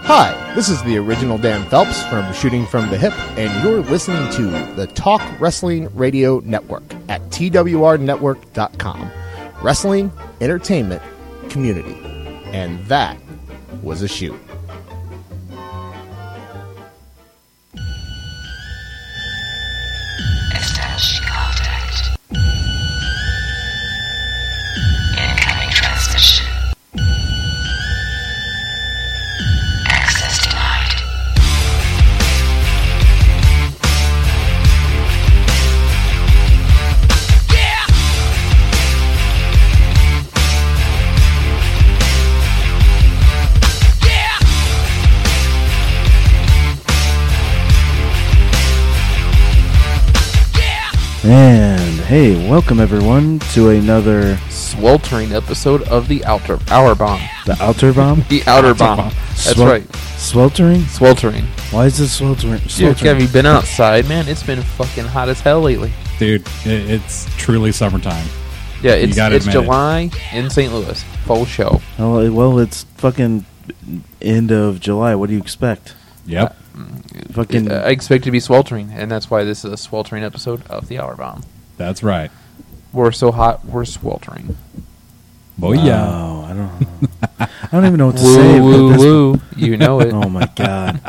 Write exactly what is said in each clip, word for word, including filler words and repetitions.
Hi, this is the original Dan Phelps from Shooting from the Hip, and you're listening to the Talk Wrestling Radio Network at T W R network dot com. Wrestling, entertainment, community. And that was a shoot. Establishing contact. Incoming transmission. Access denied. Yeah! Yeah! And hey, welcome everyone to another sweltering episode of the Outer Hour Bomb. the Outer Bomb. The Outer Bomb. That's Swel- right. Sweltering? Sweltering. Why is it sweltering? Dude, sweltering? have you been outside, man? It's been fucking hot as hell lately. Dude, it, it's truly summertime. Yeah, it's gotta it's admit it. July in Saint Louis. Full show. Oh, it- well, it's fucking end of July. What do you expect? Yep. Fucking. I expect it to be sweltering, and that's why this is a sweltering episode of the Hour Bomb. That's right. We're so hot, we're sweltering. Boy, yeah. Oh, I don't. I don't even know what to Woo, say. woo, but this- woo. You know it. Oh my god.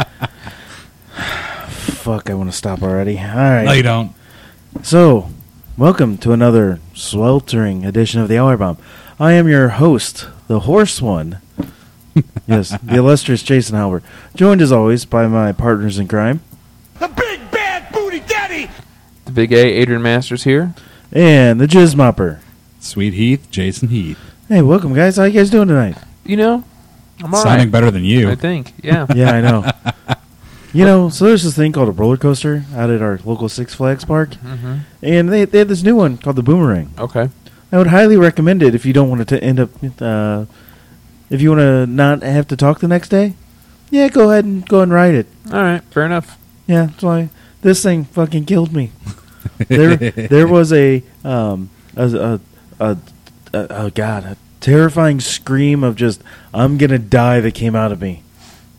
Fuck! I want to stop already. All right. No, you don't. So, welcome to another sweltering edition of the Hour Bomb. I am your host, the Horse One. Yes, the illustrious Jason Halbert, joined as always by my partners in crime, The big bad booty daddy! The Big A, Adrian Masters here. and the Jizz Mopper. Sweet Heath, Jason Heath. Hey, welcome guys. How you guys doing tonight? You know, I'm all Sounding right. better than you. I think, yeah. Yeah, I know. You know, so there's this thing called a roller coaster out at our local Six Flags park, hmm and they they have this new one called the Boomerang. Okay. I would highly recommend it if you don't want to end up, uh, if you want to not have to talk the next day. Yeah, go ahead and go and ride it. All right, fair enough. Yeah, that's why this thing fucking killed me. there, there was a um, a, a, a, a, oh god, a terrifying scream of just I'm gonna die that came out of me.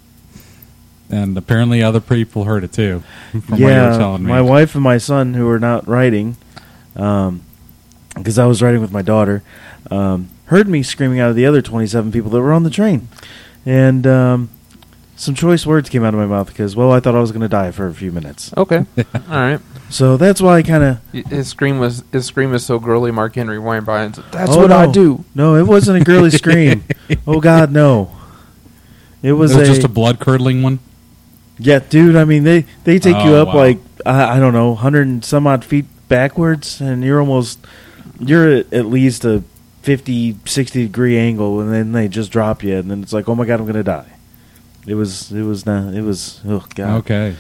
And apparently other people heard it too. From what you yeah, were telling me. my wife and my son who were not riding, um, because I was riding with my daughter, um, heard me screaming out of the other twenty-seven people that were on the train, and um, some choice words came out of my mouth because, well, I thought I was going to die for a few minutes. Okay. All right. So that's why I kind of. Y- His scream was his scream was so girly. Mark Henry Weinbein. That's Oh, what no. I do. No, it wasn't a girly scream. Oh God, no! It was, it was a, just a blood curdling one. yeah, dude. I mean, they they take you Oh, up wow. like I, I don't know, hundred and some odd feet backwards, and you're almost you're at, at least a fifty, sixty degree angle, and then they just drop you, and then it's like, oh my God, I'm gonna die. It was it was not it was oh God. Okay.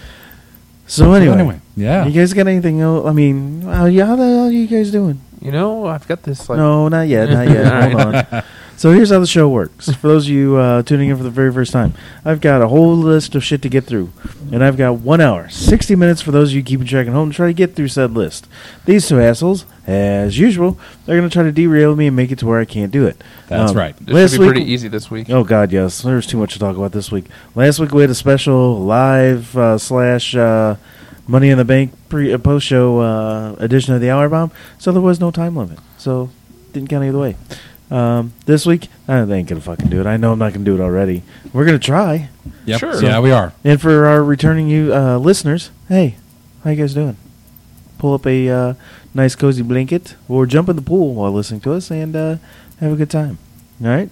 So anyway, anyway, yeah. you guys got anything else? I mean, how, yeah, how the hell are you guys doing? You know, I've got this like. No, not yet, not yet. All Hold right. on. So here's how the show works. For those of you uh, tuning in for the very first time, I've got a whole list of shit to get through. And I've got one hour, sixty minutes for those of you keeping track at home to try to get through said list. These two assholes, as usual, they're going to try to derail me and make it to where I can't do it. That's Um, right. This last should be week- pretty easy this week. Oh, God, yes. There's too much to talk about this week. Last week we had a special live uh, slash uh, Money in the Bank pre uh, post show uh, edition of the Hour Bomb, so there was no time limit. So didn't count either way. Um, this week, I they ain't going to fucking do it. I know I'm not going to do it already. We're going to try. Yep. Sure. Yeah, we are. And for our returning you uh, listeners, hey, how you guys doing? Pull up a uh, nice cozy blanket or jump in the pool while listening to us and uh, have a good time. All right?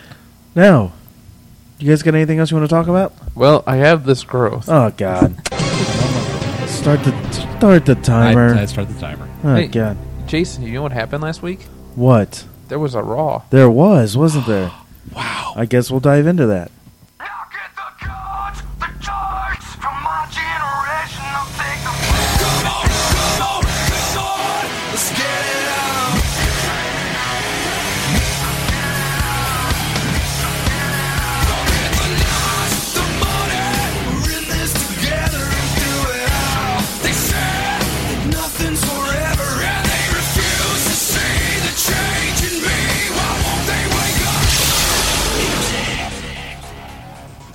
Now, you guys got anything else you want to talk about? Well, I have this growth. Oh God! Start the start the I, timer. I start the timer. Oh Hey. God! Jason, you know what happened last week? What? There was a Raw. There was, wasn't there? Wow. I guess we'll dive into that. Now get the cards, the cards from my generation. I'll take the Come on, come on, come on, let's get it on. Forget the lies, the money. We're in this together and do it all. They said nothing's forever, and they refuse to see the change in me. Why won't they wake up?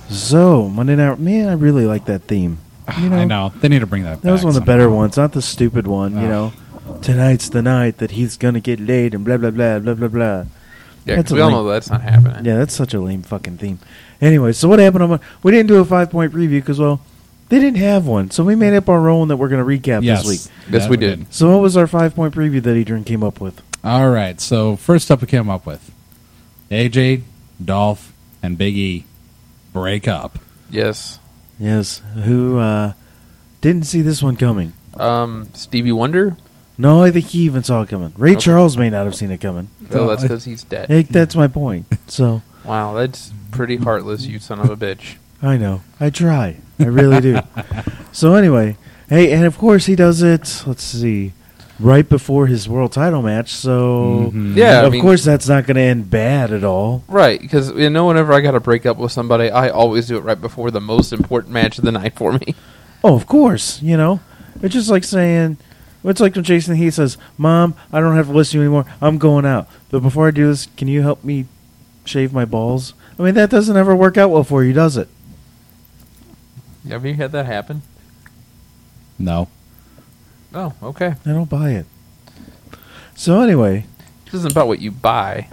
So, Monday Night, man, I really like that theme. You know, I know. They need to bring that back. That was one of the somehow. better ones, not the stupid one, you Oh. know. Tonight's the night that he's going to get laid and blah, blah, blah, blah, blah, blah. Yeah, That's 'cause a we all lame- know that's not happening. Yeah, that's such a lame fucking theme. Anyway, so what happened on Mon- we didn't do a five-point preview because, well, they didn't have one. So we made up our own that we're going to recap Yes. this week. Yes, Yeah, we did. So what was our five-point preview that Adrian came up with? All right. So first up, we came up with A J, Dolph, and Big E break up. Yes. Yes, who uh, didn't see this one coming? Um, Stevie Wonder? No, I think he even saw it coming. Ray Okay. Charles may not have seen it coming. Well, that's because he's dead. Hey, that's my point. So, Wow, that's pretty heartless, you son of a bitch. I know. I try. I really do. So anyway, hey, and of course he does it, let's see, right before his world title match. So, Mhm. Yeah, I of mean- course that's not going to end bad at all. Right, because you know, whenever I got to break up with somebody, I always do it right before the most important match of the night for me. Oh, of course, you know. It's just like saying, it's like when Jason Heath says, Mom, I don't have to listen to you anymore. I'm going out. But before I do this, can you help me shave my balls? I mean, that doesn't ever work out well for you, does it? Have you had that happen? No. Oh, okay. I don't buy it. So anyway, This isn't about what you buy.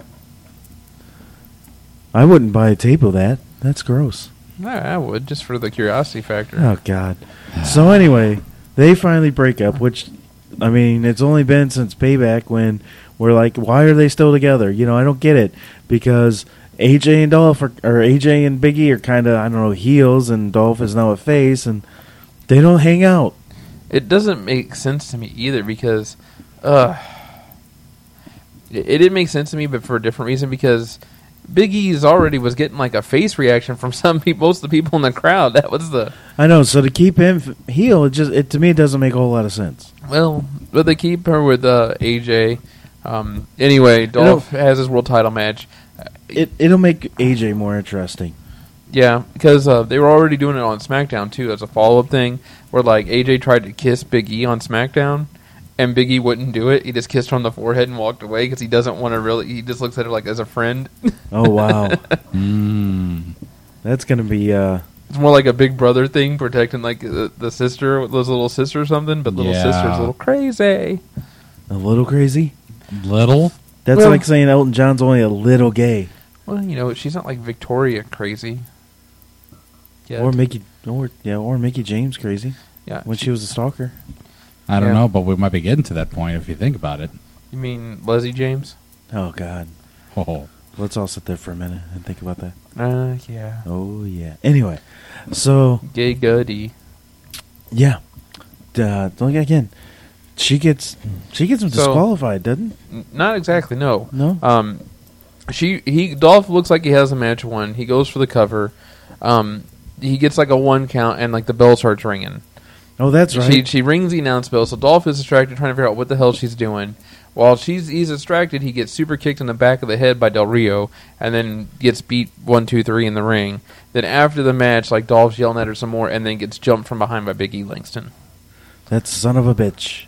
I wouldn't buy a tape of that. That's gross. I, I would, just for the curiosity factor. Oh, God. So anyway, they finally break up, which, I mean, it's only been since Payback when we're like, why are they still together? You know, I don't get it. Because A J and Dolph, are, or A J and Big E are kind of, I don't know, heels, and Dolph is now a face, and they don't hang out. It doesn't make sense to me either because, uh, it, it didn't make sense to me, but for a different reason because Big E's already was getting like a face reaction from some people, most of the people in the crowd. That was the I know, so to keep him f- heel, it just, it to me, it doesn't make a whole lot of sense. well, but they keep her with uh, A J. Um, anyway, Dolph has his world title match. It, it'll make A J more interesting. Yeah, because uh, they were already doing it on SmackDown too as a follow-up thing, where like A J tried to kiss Big E on SmackDown, and Big E wouldn't do it. He just kissed her on the forehead and walked away because he doesn't want to really. He just looks at her like as a friend. Oh, wow. Mm. That's going to be... Uh, It's more like a big brother thing, protecting like the, the sister, those little sister or something. But little Yeah. sister's a little crazy. a little crazy. Little. That's Well- like saying Elton John's only a little gay. Well, you know, she's not like Victoria crazy. Yeah, Or Mickey, or yeah, or Mickey James crazy yeah. when she was a stalker. I don't Yeah. know, but we might be getting to that point if you think about it. You mean Leslie James? Oh God, Oh. let's all sit there for a minute and think about that. Uh, yeah. Oh yeah. Anyway, so Gay goody. yeah, uh, look again. She gets she gets him So- disqualified, doesn't? N- Not exactly. No. No. Um, she he Dolph looks like he has a match won. He goes for the cover. Um, he gets like a one count, and like the bell starts ringing. Oh, that's right. She she rings the announce bell. So Dolph is distracted, trying to figure out what the hell she's doing. While she's he's distracted, he gets super kicked in the back of the head by Del Rio, and then gets beat one, two, three in the ring. Then after the match, like Dolph's yelling at her some more, and then gets jumped from behind by Big E Langston. That son of a bitch.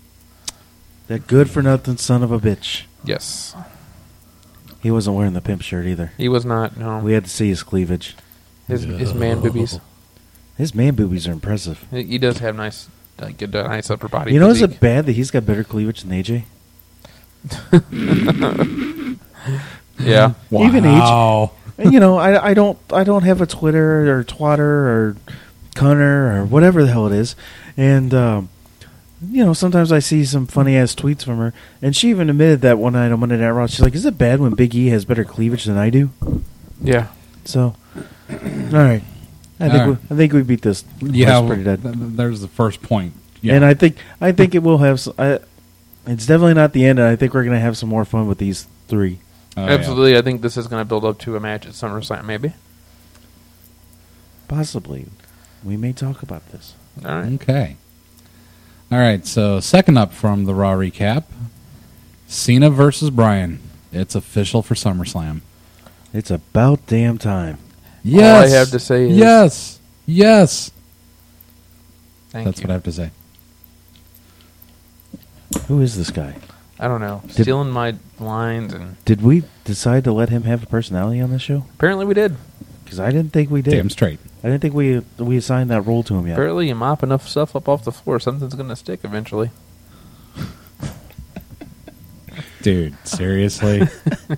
That good for nothing son of a bitch. Yes, He wasn't wearing the pimp shirt either. he was not. No, We had to see his cleavage. his his man boobies. His man boobies are impressive. He he does have nice, like a nice upper body. You know, is physique. it bad that he's got better cleavage than A J? Yeah. Wow. Even age- And, you know, I, I don't I don't have a Twitter or Twatter or Cunner or whatever the hell it is, and um, you know, sometimes I see some funny ass tweets from her, and she even admitted that one night on Monday Night Raw. She's like, "Is it bad when Big E has better cleavage than I do?" Yeah. So, all right, I think All right. we, I think we beat this. Yeah, That's well, pretty dead. th- th- there's the first point. Yeah. And I think I think it will have. s I it's definitely not the end, and I think we're gonna have some more fun with these three. Oh, yeah. Absolutely. I think this is going to build up to a match at SummerSlam, maybe. Possibly, we may talk about this. All right. Okay. All right. So second up from the Raw recap, Cena versus Bryan. It's official for SummerSlam. It's about damn time. Yes. I have to say is- yes. Yes. Thank That's you. what I have to say. Who is this guy? I don't know. Did- Stealing my lines, and Did we decide to let him have a personality on this show? apparently we did. Because I didn't think we did. Damn straight. I didn't think we we assigned that role to him yet. Apparently, you mop enough stuff up off the floor, something's going to stick eventually. Dude, seriously?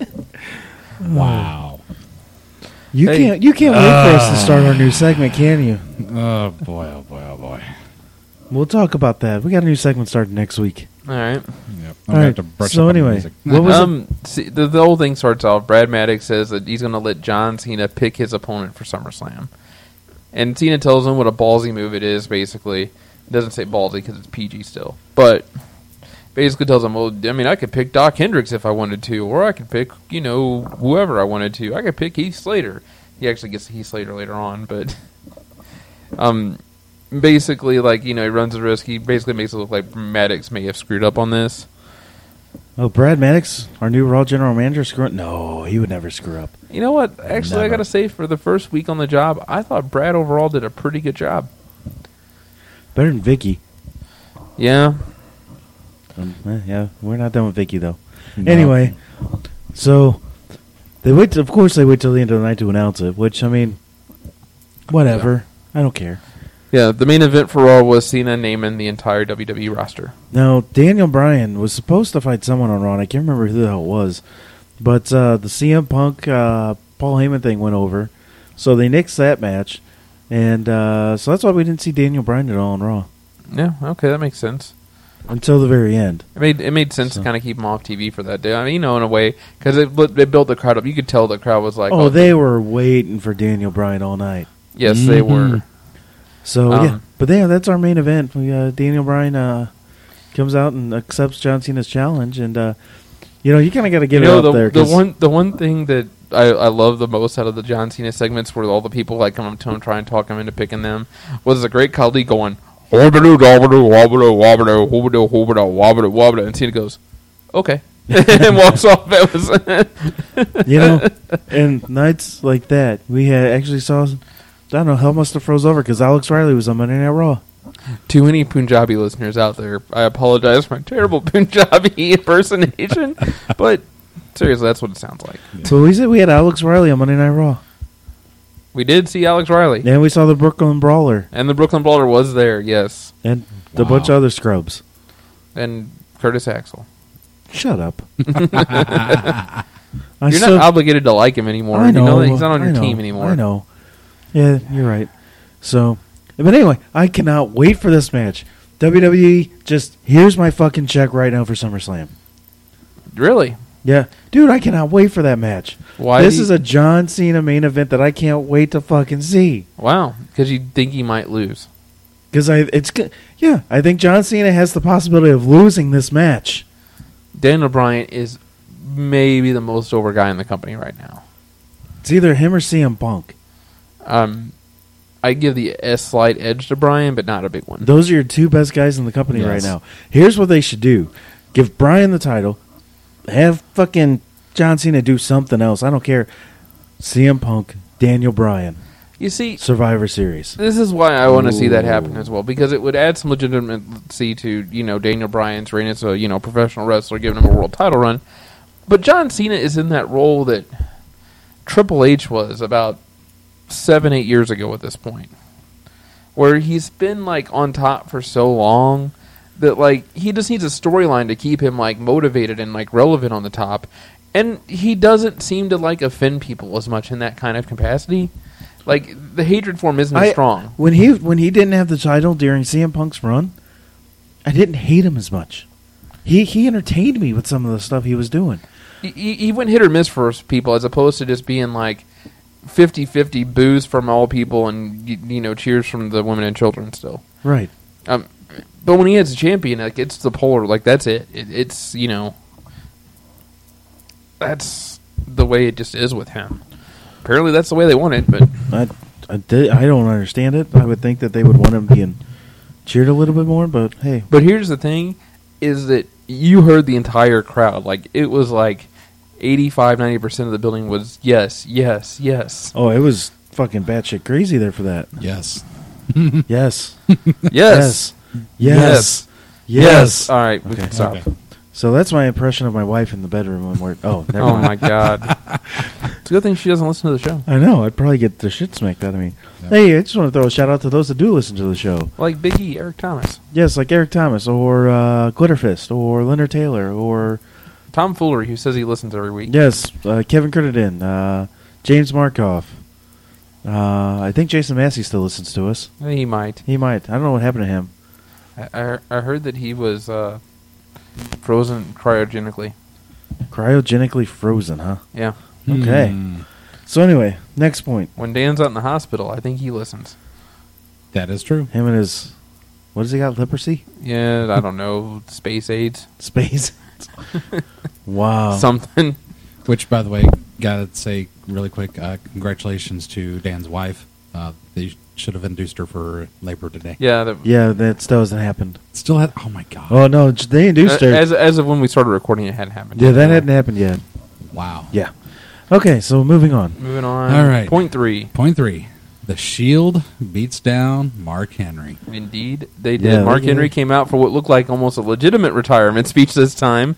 Wow. You Hey. can't you can't wait for us to start our new segment, can you? Oh, boy, oh, boy, oh, boy. We'll talk about that. We got a new segment starting next week. All right. Yep. I'm All gonna right. have to brush So up on the anyway, music. what was um, see, the, the whole thing starts off. Brad Maddox says that he's going to let John Cena pick his opponent for SummerSlam. And Cena tells him what a ballsy move it is, basically. It doesn't say ballsy because it's P G still. But basically tells him, well, I mean, I could pick Doc Hendricks if I wanted to, or I could pick, you know, whoever I wanted to. I could pick Heath Slater. He actually gets to Heath Slater later on, but um, basically, like, you know, he runs the risk. He basically makes it look like Maddox may have screwed up on this. Oh, Brad Maddox, our new Raw general manager, screw No, he would never screw up. You know what? Actually, I Never. got to say, for the first week on the job, I thought Brad overall did a pretty good job. Better than Vicky. Yeah. Um, eh, yeah, we're not done with Vicky though. No. Anyway, so they wait. Of course, they wait till the end of the night to announce it. Which I mean, whatever. I don't care. Yeah, the main event for Raw was Cena naming the entire W W E roster. Now, Daniel Bryan was supposed to fight someone on Raw. And I can't remember who the hell it was, but uh, the C M Punk uh, Paul Heyman thing went over, so they nixed that match, and uh, so that's why we didn't see Daniel Bryan at all on Raw Yeah, okay, that makes sense. until the very end. It made it made sense So- to kind of keep him off T V for that day. I mean, you know, in a way, because it, bu- it built the crowd up. You could tell the crowd was like, Oh, they were waiting for Daniel Bryan all night. yes, they Mhm. were. So Um, yeah, but yeah, that's our main event. We uh, Daniel Bryan uh, comes out and accepts John Cena's challenge, and uh, you know you kind of got to get You it know, up the, there. the 'cause- one the one thing that I, I love the most out of the John Cena segments, where all the people like come up to him, try and talk him into picking them, was a great Khali going, "Hoobadoo, doobadoo, wobbadoo, wobbadoo, hoobadoo, hoobadoo, wobbadoo, wobbadoo," and Cena goes, "Okay," and walks off. That was you know, and nights like that, we had actually saw. I don't know, hell must have froze over because Alex Riley was on Monday Night Raw. To any Punjabi listeners out there, I apologize for my terrible Punjabi impersonation, but seriously, that's what it sounds like. So we said we had Alex Riley on Monday Night Raw, We did see Alex Riley, and we saw the Brooklyn Brawler and the Brooklyn Brawler was there, yes, and a Wow. bunch of other scrubs. and Curtis Axel. Shut up. I You're still- not obligated to like him anymore. I know. You know that he's not on I your know, team anymore. I know. Yeah, you're right. So, but anyway, I cannot wait for this match. W W E, just here's my fucking check right now for SummerSlam. Really? Yeah, dude, I cannot wait for that match. Why? this do you- is a John Cena main event that I can't wait to fucking see. wow. Because you think he might lose. Because I, it's good. Yeah, I think John Cena has the possibility of losing this match. Daniel Bryan is maybe the most over guy in the company right now. It's either him or C M Punk. Um, I give the a slight edge to Bryan, but not a big one. Those are your two best guys in the company Yes. right now. Here's what they should do: give Bryan the title, have fucking John Cena do something else. I don't care. C M Punk, Daniel Bryan, You see, Survivor Series. this is why I want to see that Ooh. happen as well, because it would add some legitimacy to, you know, Daniel Bryan's reign as a, you know, professional wrestler, giving him a world title run. But John Cena is in that role that Triple H was about seven, eight years ago at this point, where he's been like on top for so long that like he just needs a storyline to keep him like motivated and like relevant on the top, and he doesn't seem to like offend people as much in that kind of capacity. Like the hatred for him isn't as I- strong. When he when he didn't have the title during C M Punk's run, I didn't hate him as much. He he entertained me with some of the stuff he was doing. He, he he went hit or miss for people as opposed to just being like fifty-fifty boos from all people and you, you know cheers from the women and children still. Right. Um, but when he is a champion, like it's the polar, like that's it. it. It's you know, that's the way it just is with him. Apparently, that's the way they want it. But I I, did, I don't understand it. I would think that they would want him being cheered a little bit more, but hey. but here's the thing: is that you heard the entire crowd. Like it was like eighty-five, ninety percent of the building was yes, yes, yes, Oh, it was fucking batshit crazy there for that. Yes. Yes. yes, Yes. Yes. yes. All right, we Okay. can stop. Okay. So that's my impression of my wife in the bedroom when we're. Oh, never Oh mind. my god! It's a good thing she doesn't listen to the show. I know. I'd probably get the shit smacked out of me. Hey, I just want to throw a shout out to those that do listen to the show. Like Big E, Eric Thomas, Yes, like Eric Thomas or uh, Glitterfist or Leonard Taylor or Tom Foolery, who says he listens every week. yes, uh, Kevin Crittenden, uh, James Markoff. Uh, I think Jason Massey still listens to us. He might. He might. I don't know what happened to him. I, I, I heard that he was uh, frozen cryogenically. Cryogenically frozen, huh? Yeah. Okay. Hmm. So anyway, next point. When Dan's out in the hospital, I think he listens. That is true. Him and his, what does he got? Leprosy? Yeah, I don't know. Space AIDS, Space? Wow. something. Which, by the way, gotta say really quick, uh, congratulations to Dan's wife. Uh, they should have induced her for labor today. Yeah. That, Yeah, that still hasn't happened. Still had. Oh my god. Oh no, j- they induced her. as as of when we started recording, it hadn't happened. Yeah, that hadn't happened yet. Wow. Yeah. Okay, so moving on. Moving on. All right. Point three. Point three. The Shield beats down Mark Henry. Indeed, they did. Yeah, Mark they Henry did. came out for what looked like almost a legitimate retirement speech this time.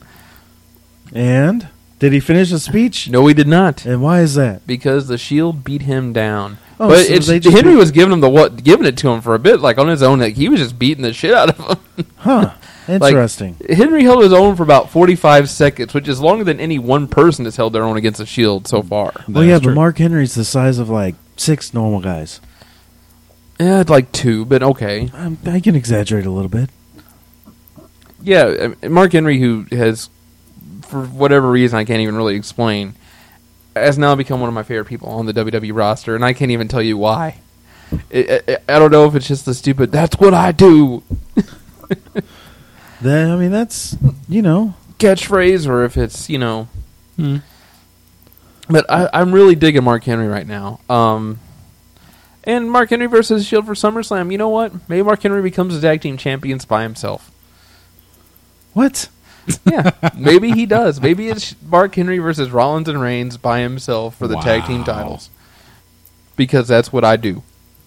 And did he finish the speech? No, he did not, And why is that? because the Shield beat him down. Oh, but so it's, they just Henry beat- was giving him the what, giving it to him for a bit, like on his own. Like he was just beating the shit out of him. Huh. Like, Interesting. Henry held his own for about forty-five seconds, which is longer than any one person has held their own against the Shield so far. well, That yeah, is but true. Mark Henry's the size of like six normal guys. Yeah, like two, but okay. Um, I can exaggerate a little bit. Yeah, uh, Mark Henry, who has, for whatever reason I can't even really explain, has now become one of my favorite people on the W W E roster, and I can't even tell you why. I, I, I don't know if it's just the stupid, that's what I do Then I mean, that's you know, catchphrase, or if it's, you know. Hmm. But I, I'm really digging Mark Henry right now. Um, and Mark Henry versus Shield for SummerSlam, you know what? Maybe Mark Henry becomes the tag team champions by himself. what? Yeah, maybe he does. Maybe it's Mark Henry versus Rollins and Reigns by himself for the tag team Wow. titles. Because that's what I do.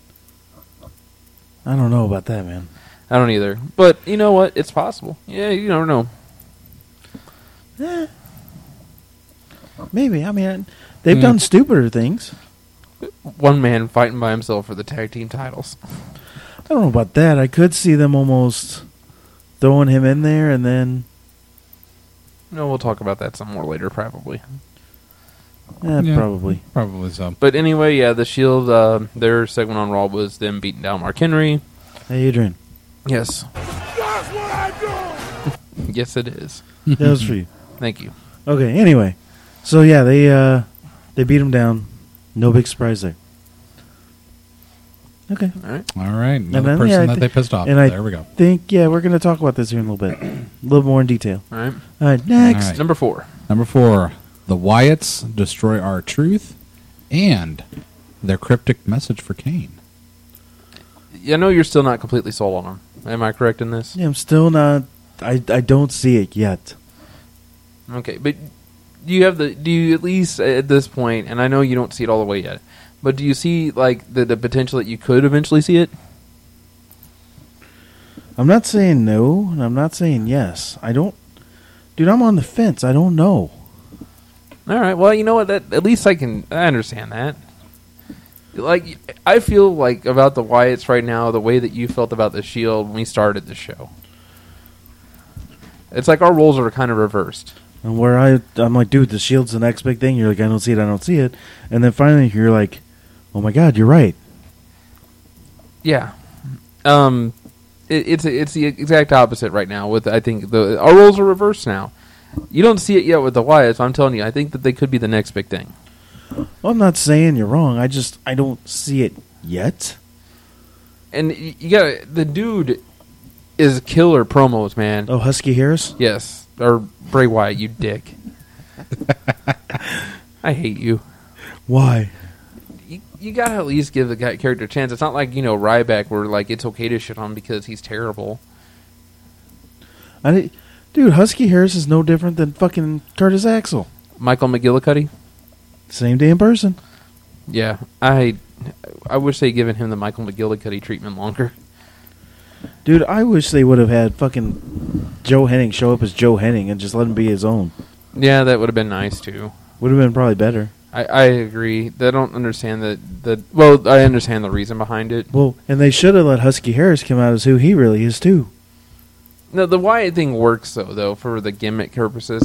I don't know about that, man. I don't either. But you know what? It's possible. Yeah, you never know. Eh. Maybe. I mean, they've Mm. done stupider things. One man fighting by himself for the tag team titles. I don't know about that. I could see them almost throwing him in there and then, No, we'll talk about that some more later, probably. eh, Yeah. probably. Probably so. But anyway, yeah, the Shield, uh, their segment on Raw was them beating down Mark Henry. Hey, Adrian, Yes. Yes, it is. that was for you. Thank you. Okay. Anyway, so yeah, they uh, they beat him down. No big surprise there. Okay. All right. All right. Another then, person yeah, I that thi- they pissed off. and I there we go. think yeah, we're gonna talk about this here in a little bit, a little more in detail. All right. All right. Next. All right. Number four. Number four. The Wyatts destroy our truth and their cryptic message for Kane. I know you're still not completely sold on them. Am I correct in this? Yeah, I'm still not. I I don't see it yet. Okay, but do you have the? Do you at least at this point? And I know you don't see it all the way yet, but do you see like the the potential that you could eventually see it? I'm not saying no, and I'm not saying yes. I don't, dude. I'm on the fence. I don't know. All right. Well, you know what? That at least I can. I understand that. Like I feel like about the Wyatts right now, the way that you felt about the Shield when we started the show. It's like our roles are kind of reversed. And where I, I'm like, dude, the Shield's the next big thing. You're like, I don't see it. I don't see it. And then finally, you're like, oh my God, you're right. Yeah. Um, it, it's it's the exact opposite right now. With I think the our roles are reversed now. You don't see it yet with the Wyatts. I'm telling you, I think that they could be the next big thing. Well, I'm not saying you're wrong. I just, I don't see it yet. And y- you got the dude is killer promos, man. Oh, Husky Harris. Yes, or Bray Wyatt, you dick. I hate you. Why? You, you gotta at least give the guy character a chance. It's not like, you know, Ryback where like it's okay to shit on him because he's terrible. I, di- dude, Husky Harris is no different than fucking Curtis Axel. Michael McGillicuddy. Same damn person. Yeah, I I wish they'd given him the Michael McGillicuddy treatment longer. Dude, I wish they would have had fucking Joe Henning show up as Joe Henning and just let him be his own. Yeah, that would have been nice too. Would have been probably better. I, I agree. They don't understand the, the well. I understand the reason behind it. Well, and they should have let Husky Harris come out as who he really is too. No, the Wyatt thing works though, though for the gimmick purposes.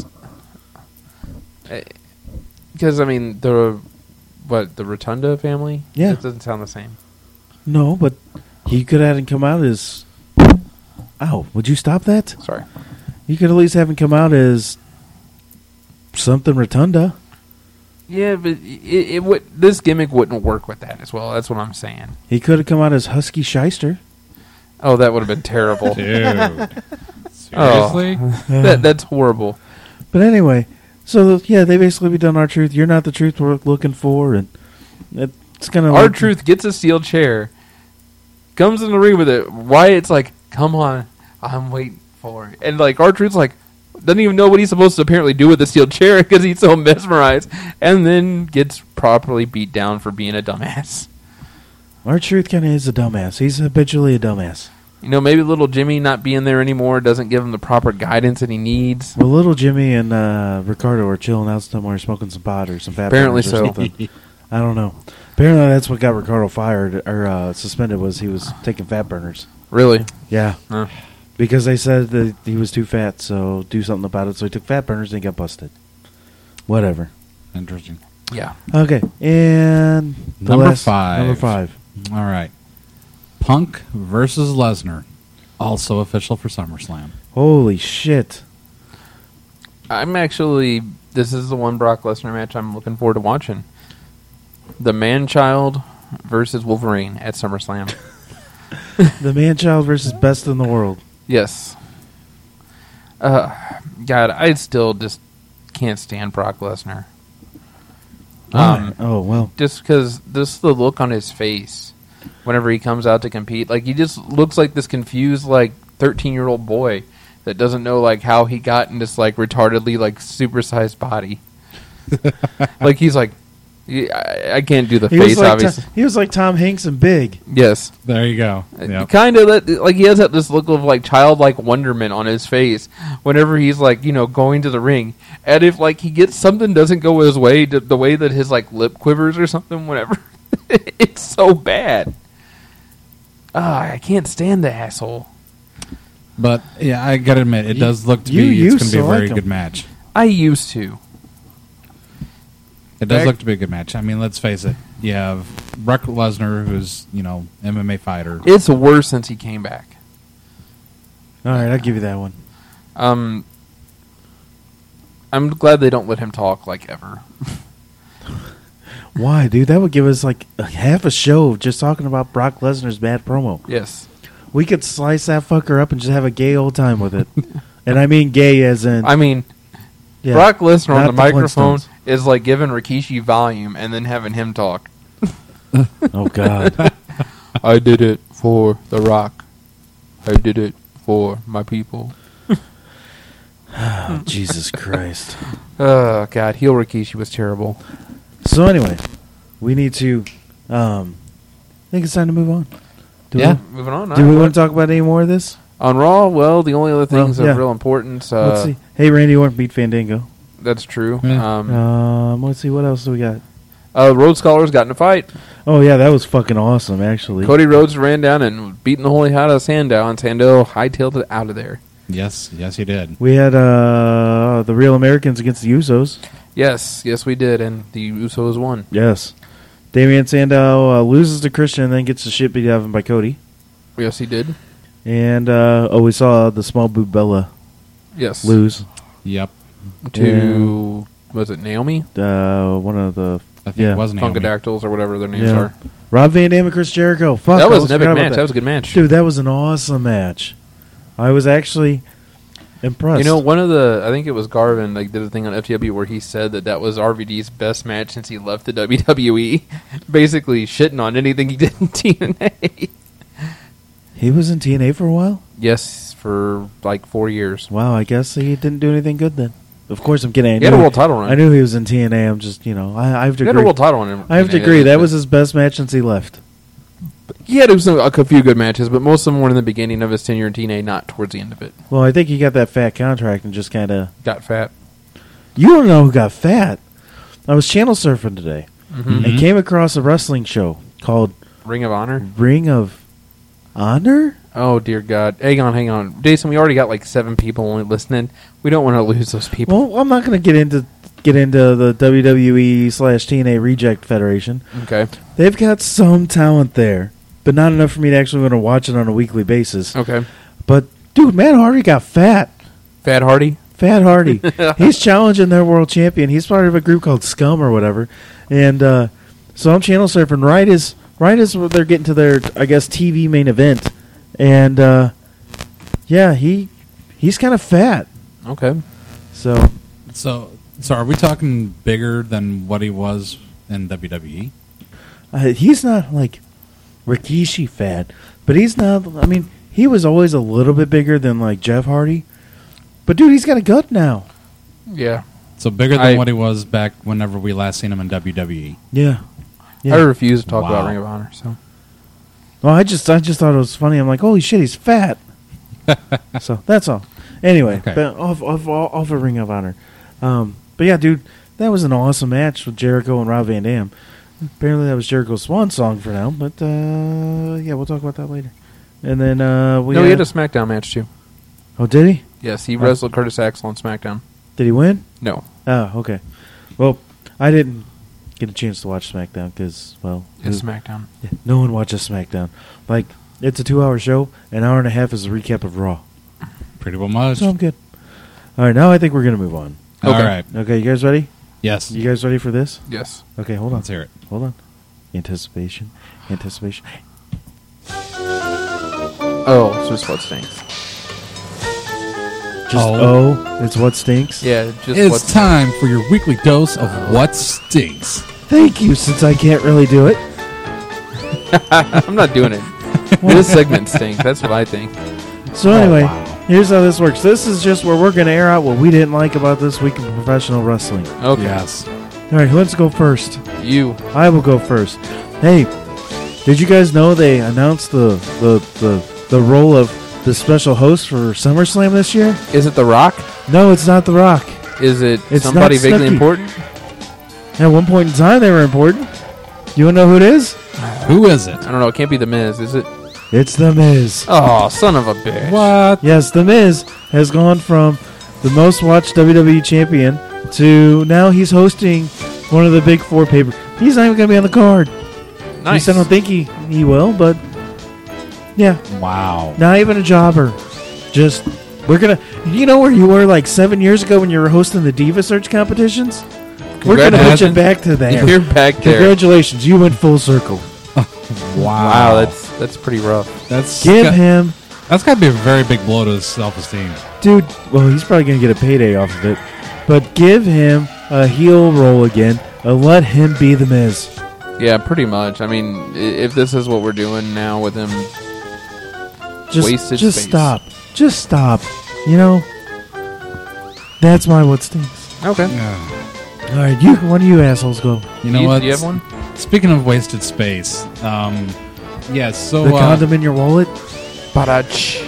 Because I mean the what the Rotunda family. Yeah. It doesn't sound the same. No, but he could have had him come out as. Ow! Would you stop that? Sorry. You could at least have him come out as something Rotunda. Yeah, but it, it would. This gimmick wouldn't work with that as well. That's what I'm saying. He could have come out as Husky Shyster. Oh, that would have been terrible. Dude. Oh. Seriously? that that's horrible. But anyway, so yeah, they basically done our truth. You're not the truth we're looking for, and it's gonna. Our look- Truth gets a steel chair, comes in the ring with it. Wyatt's like, "Come on, I'm waiting for it," and like our Truth's like, doesn't even know what he's supposed to apparently do with the steel chair because he's so mesmerized, and then gets properly beat down for being a dumbass. Our truth kind of is a dumbass. He's habitually a dumbass. You know, maybe little Jimmy not being there anymore doesn't give him the proper guidance that he needs. Well, little Jimmy and uh, Ricardo are chilling out somewhere, smoking some pot or some fat. Apparently burners or so. something. I don't know. Apparently, that's what got Ricardo fired or uh, suspended. Was he was taking fat burners? Really? Yeah, Huh. because they said that he was too fat, so do something about it. So he took fat burners and he got busted. Whatever. Interesting. Yeah. Okay, and the Number last- five. Number five. All right. Punk versus Lesnar. Also official for SummerSlam. Holy shit! I'm actually, this is the one Brock Lesnar match I'm looking forward to watching. The Man-Child versus Wolverine at SummerSlam. The Man-Child versus Best in the World. Yes. Uh, God, I still just can't stand Brock Lesnar. Um, oh well. just because this the look on his face whenever he comes out to compete, like he just looks like this confused like thirteen year old boy that doesn't know like how he got in this like retardedly like supersized body. Like he's like, yeah, I, I can't do the He face was, like obviously. Tom, he was like Tom Hanks and Big. Yes, There you go. Yep. kind of that. Like he has that this look of like childlike wonderment on his face whenever he's like you know going to the ring, and if like he gets something doesn't go his way, the, the way that his like lip quivers or something, whatever, it's so bad. Ah, I can't stand the asshole. But yeah, I gotta admit, it You- does look to you be it's used gonna be to a very like good him. match. I used to. It does Back- look to be a good match. I mean, let's face it. You have Brock Lesnar, who's you know M M A fighter. It's worse since he came back. All right, I'll give you that one. Um, I'm glad they don't let him talk like ever. Why, dude? That would give us like a half a show just talking about Brock Lesnar's bad promo. Yes, We could slice that fucker up and just have a gay old time with it. And I mean gay as in I mean yeah, Brock Lesnar on not the microphone Flintstones. is like giving Rikishi volume and then having him talk. Oh God. I did it for The Rock. I did it for my people. Oh, Jesus Christ. Oh God, heel Rikishi was terrible. So anyway, we need to um I think it's time to move on. Do Yeah. we, Moving on. do we alright, want to talk about any more of this? On Raw, well, the only other things Well, yeah. of real importance. Uh, Let's see. Hey, Randy Orton beat Fandango. That's true. Yeah. Um, Um, let's see what else do we got. uh, Rhodes Scholars got in a fight. Oh yeah, that was fucking awesome. Actually, Cody Rhodes ran down and beating the holy hell out of Sandow, and Sandow hightailed it out of there. Yes, yes, he did. we had uh the Real Americans against the Usos. Yes, yes, we did, and the Usos won. Yes, Damian Sandow uh, loses to Christian and then gets the shit beat out of him by Cody. Yes, he did. And uh, oh, we saw the small boob Bella Yes. lose. Yep. To, was it Naomi? Uh, one of the I think Yeah. it was Naomi. Funkadactyls or whatever their names yeah. are. Rob Van Dam and Chris Jericho. Fuck, that I was almost an epic forgot about match. That. was a good match. Dude, that was an awesome match. I was actually impressed. You know, one of the, I think it was Garvin, like did a thing on F T W where he said that that was R V D's best match since he left the W W E, basically shitting on anything he did in T N A. he was in T N A for a while. Yes, for like four years. Wow, I guess he didn't do anything good then. Of course, I'm kidding. I He had a knew- world title run. I knew he was in T N A. I'm just, you know, I, I have to He had a agree. world title on him. I have to agree. That was his best match since he left. he had some, a few good matches, but most of them were in the beginning of his tenure in T N A, not towards the end of it. Well, I think he got that fat contract and just kind of. Got fat. You don't know who got fat. I was channel surfing today Mm-hmm. and came across a wrestling show called Ring of Honor. Ring of Honor. Oh dear God! Hang on, hang on, Jason. We already got like seven people only listening. We don't want to lose those people. Well, I'm not going to get into get into the W W E slash T N A Reject Federation. Okay. They've got some talent there, but not enough for me to actually want to watch it on a weekly basis. Okay. But dude, Matt Hardy got fat. Fat Hardy. Fat Hardy. He's challenging their world champion. He's part of a group called Scum or whatever. And uh, so I'm channel surfing right as right as they're getting to their, I guess, T V main event. And uh, yeah, he he's kind of fat. Okay. So So, so are we talking bigger than what he was in W W E? uh, he's not like Rikishi fat, but he's not. I mean, he was always a little bit bigger than like Jeff Hardy. But dude, he's got a gut now. Yeah. So bigger than I- what he was back whenever we last seen him in W W E. Yeah. Yeah. I refuse to talk Wow. about Ring of Honor. So. Well, I just I just thought it was funny. I'm like, holy shit, he's fat. So that's all. Anyway, Okay. but off off off a Ring of Honor. Um, but yeah, dude, that was an awesome match with Jericho and Rob Van Dam. Apparently, that was Jericho's swan song for now. But uh, yeah, we'll talk about that later. And then uh, we No, he had had- a SmackDown match too. oh, did he? Yes, he wrestled Curtis Axel on SmackDown. Did he win? No. Oh, okay. Well, I didn't get a chance to watch SmackDown because, well, It's who- SmackDown. yeah, no one watches SmackDown. Like, it's a two-hour show. An hour and a half is a recap of Raw. Pretty well much. So I'm good. All right, now I think we're going to move on. All Okay. right. Okay, you guys ready? Yes. You guys ready for this? Yes. Okay, hold on. Let's hear it. Hold on. Anticipation. Anticipation. Oh, so it's what stinks. Just Oh. oh, it's what stinks. Yeah, just It's what's time for your weekly dose of what stinks. Thank you, since I can't really do it. I'm not doing it. This segment stinks. That's what I think. So Oh, anyway, wow. here's how this works. This is just where we're going to air out what we didn't like about this week in professional wrestling. Okay. Yes. All right, who wants to go first? You. I will go first. Hey, did you guys know they announced the the the, the role of the special host for SummerSlam this year? Is it The Rock? No, it's not The Rock. Is it It's somebody not vaguely Snooki. important? At one point in time, they were important. You want to know who it is? Who is it? I don't know. It can't be The Miz, is it? It's The Miz. Oh, son of a bitch. What? Yes, The Miz has gone from the most watched W W E champion to now he's hosting one of the big four paper. He's not even going to be on the card. At Nice. least I don't think he, he will, but yeah, Wow. not even a jobber. Just, we're going to, you know where you were like seven years ago when you were hosting the Diva Search competitions? We're going to put you Congratulations. back to there. You're back there. Congratulations, you went full circle. Wow. Wow, that's that's pretty rough. that's Give got, him, That's got to be a very big blow to his self-esteem. dude, well, he's probably going to get a payday off of it, but give him a heel role again and let him be The Miz. Yeah, pretty much. I mean, i- if this is what we're doing now with him, Just, Wasted just space. stop. Just stop. You know, that's my what stinks. okay. Yeah. All right, you. One of you assholes go. You know you, what? Do you have one? Speaking of wasted space, um, yeah. So The uh, condom in your wallet. Badach.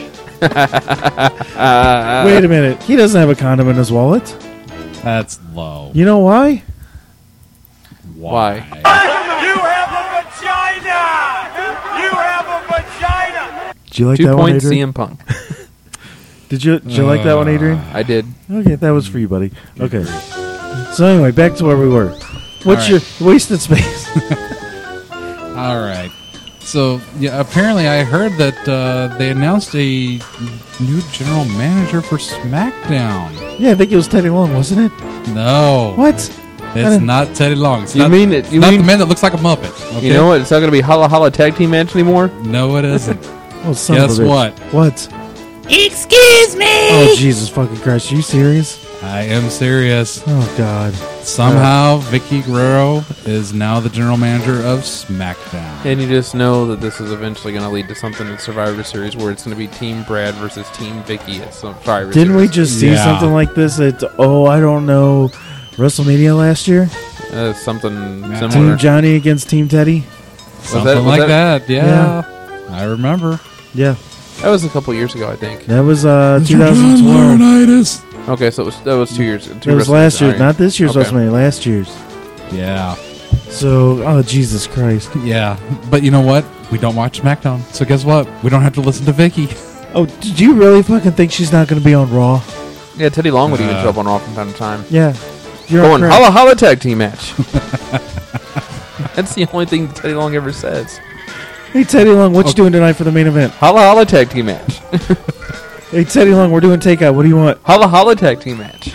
Wait a minute. He doesn't have a condom in his wallet. that's low. You know why? Why? You have a vagina! You have a vagina! Did you like Two that one, points, Adrian? C M Punk. Did you? Did you like that one, Adrian? I did. Okay, that was for you, buddy. Okay. So anyway, back to where we were. What's All right. your wasted space? All right. So yeah, apparently I heard that uh, they announced a new general manager for SmackDown. Yeah, I think it was Teddy Long, wasn't it? No, What? It's not Teddy Long. It's You not, mean it? You not mean the man that looks like a Muppet. Okay? you know what? It's not going to be Holla Holla tag team match anymore. No, it isn't. Oh, son Guess of a bitch. what? What? Excuse me! Oh, Jesus fucking Christ! Are you serious? I am serious. Oh God. Somehow, Vicky Guerrero is now the general manager of SmackDown. And you just know that this is eventually going to lead to something in Survivor Series where it's going to be Team Brad versus Team Vicky at Survivor Didn't we Series. just see Yeah. something like this at, oh, I don't know, WrestleMania last year? Uh, something Yeah. similar. Team Johnny against Team Teddy? Something that- was like that- that. Yeah. I remember. Yeah, That was a couple years ago, I think. that was uh, twenty twelve. Laurinaitis. Okay, so it was, that was two years. Two That was wrestling- last year, all right. not this year's Okay. WrestleMania. Last year's. Yeah. So, oh Jesus Christ! Yeah. But you know what? We don't watch SmackDown. So guess what? We don't have to listen to Vicky. Oh, did you really fucking think she's not going to be on Raw? Yeah, Teddy Long would even Uh. show up on Raw from time to time. Yeah, you're Going correct. holla holla tag team match. That's the only thing Teddy Long ever says. Hey Teddy Long, what you Okay. doing tonight for the main event? Holla holla tag team match. Hey Teddy Long, we're doing takeout. What do you want? Holla holla tag team match.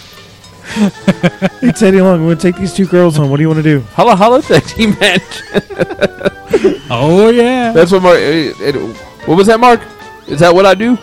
Hey Teddy Long, we're gonna take these two girls home. What do you want to do? Holla holla tag team match. Oh, yeah. That's what Mark. It, it, what was that, Mark? Is that what I do?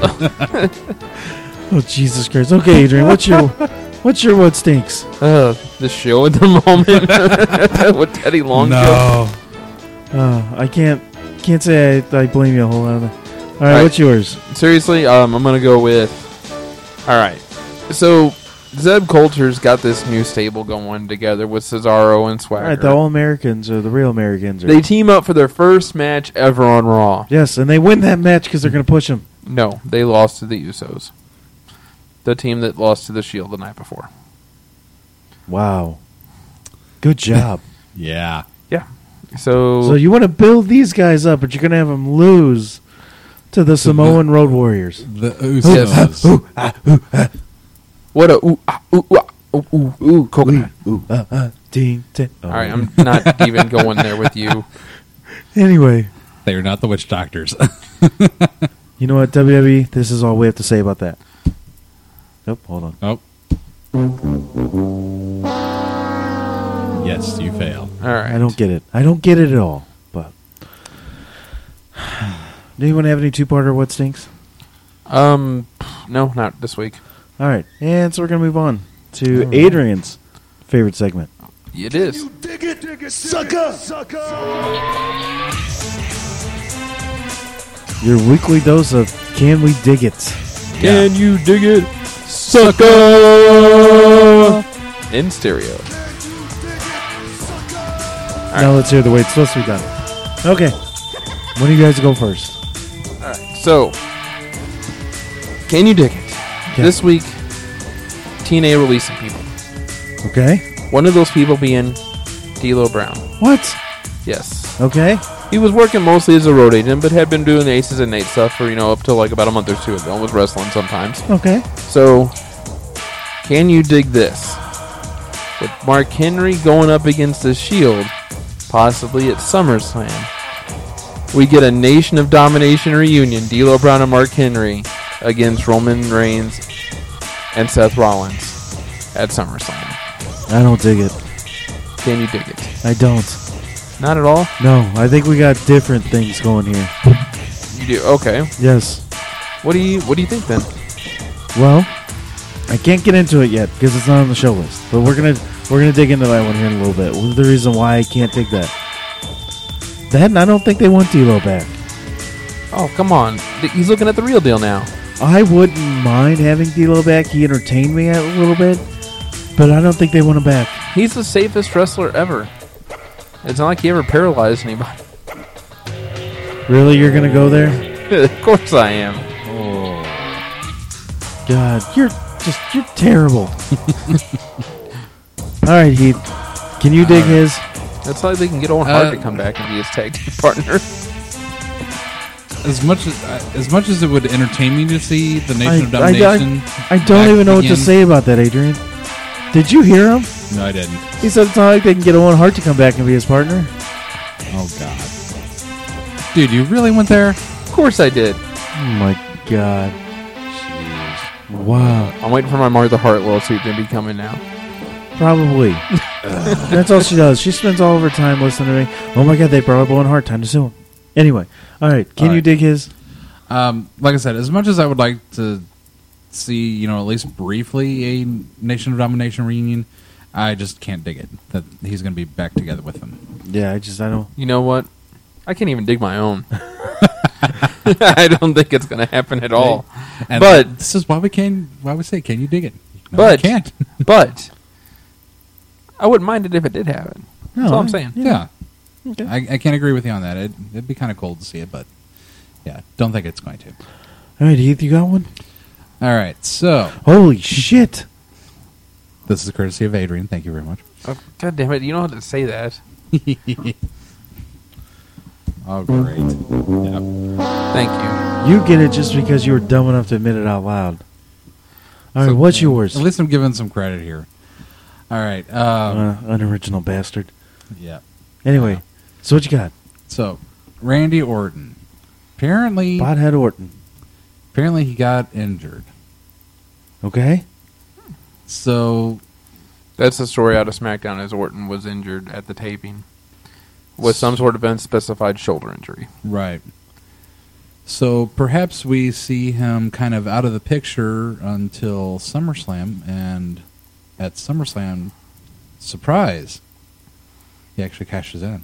Oh Jesus Christ! Okay, Adrian, what's your what's your what stinks? Uh, the show at the moment with Teddy Long. show. No. Oh, I can't can't say I, I blame you a whole lot. Of that. All right, right. what's yours? Seriously, um, I'm gonna go with. All right, so Zeb Coulter's got this new stable going together with Cesaro and All Swagger. right, the All Americans or the real Americans. Or, They team up for their first match ever on Raw. yes, and they win that match because they're gonna push them. No, they lost to the Usos, the team that lost to the Shield the night before. Wow, good job. Yeah. So, So you want to build these guys up, but you're gonna have them lose to the Samoan Road Warriors. The Usos. what a ooh ah, ooh ah, ooh ooh ooh coconut. Ooh, uh, uh, ding, ding. Oh. All right, I'm not even going there with you. Anyway, They are not the witch doctors. you know what, W W E? This is all we have to say about that. Nope, hold on. Oh. Yes, you fail. All right, I don't get it. I don't get it at all. But do anyone have any two-parter what stinks? Um, no, not this week. All right, and so we're gonna move on to Adrian's favorite segment. It is. Dig it, dig it, sucker, sucker. Your weekly dose of Can We Dig It? Can you dig it, sucker? In stereo. Now let's hear the way it's supposed to be done. Okay, when do you guys go first? All right. So, can you dig it? Okay. This week, T N A released some people. Okay. One of those people being D'Lo Brown. What? Yes. Okay. He was working mostly as a road agent, but had been doing the Aces and Nate stuff for, you know, up till like about a month or two ago. Was wrestling sometimes. Okay. So, can you dig this? With Mark Henry going up against the Shield, possibly at SummerSlam, we get a Nation of Domination reunion, D'Lo Brown and Mark Henry against Roman Reigns and Seth Rollins at SummerSlam. I don't dig it. Can you dig it? I don't. Not at all? No, I think we got different things going here. You do? Okay. Yes. What do you What do you think then? Well, I can't get into it yet because it's not on the show list. But we're gonna we're gonna dig into that one here in a little bit. What's the reason why I can't dig that? That and I don't think they want D'Lo back. Oh, come on. Th- He's looking at the real deal now. I wouldn't mind having D'Lo back. He entertained me a little bit, but I don't think they want him back. He's the safest wrestler ever. It's not like he ever paralyzed anybody. Really, you're gonna go there? Of course I am. God, you're just you're terrible. All right, Heath. Can you dig his? That's how they can get Owen Hart Uh, to come back and be his tag team partner. As much as uh, as much as it would entertain me to see the Nation of I, I, Domination. I, I don't back even know what to again- say about that, Adrian. Did you hear him? No, I didn't. He said it's not like they can get Owen Hart to come back and be his partner. Oh God, dude, you really went there? Of course I did. Oh my God. Wow. I'm waiting for my Martha Hart lawsuit to be coming now. Probably. That's all she does. She spends all of her time listening to me. Oh my God, they brought up Owen Hart. Time to sue him. Anyway, all right. Can All you right. dig his? Um, like I said, as much as I would like to see, you know, at least briefly a Nation of Domination reunion, I just can't dig it that he's going to be back together with them. Yeah, I just I don't. You know what? I can't even dig my own. I don't think it's going to happen at all. And But- this is why we can why we say, can you dig it? No, But- we can't. But I wouldn't mind it if it did happen. That's No, all I'm saying. Yeah. Okay. I, I can't agree with you on that. It, it'd be kind of cool to see it, but yeah, don't think it's going to. All right, Heath, you got one? All right, so Holy shit! this is courtesy of Adrian. Thank you very much. Oh, God damn it! You don't have to say that. Oh, great. Yep. Thank you. You get it just because you were dumb enough to admit it out loud. All right, So, what's yeah, yours? At least I'm giving some credit here. All right. Um, Uh, unoriginal bastard. yeah. Anyway, Yeah. so what you got? So, Randy Orton. Apparently, Pothead Orton. apparently he got injured. Okay. So, That's the story out of SmackDown. As Orton was injured at the taping with some sort of unspecified shoulder injury. right. So perhaps we see him kind of out of the picture until SummerSlam, and at SummerSlam, surprise, he actually cashes in.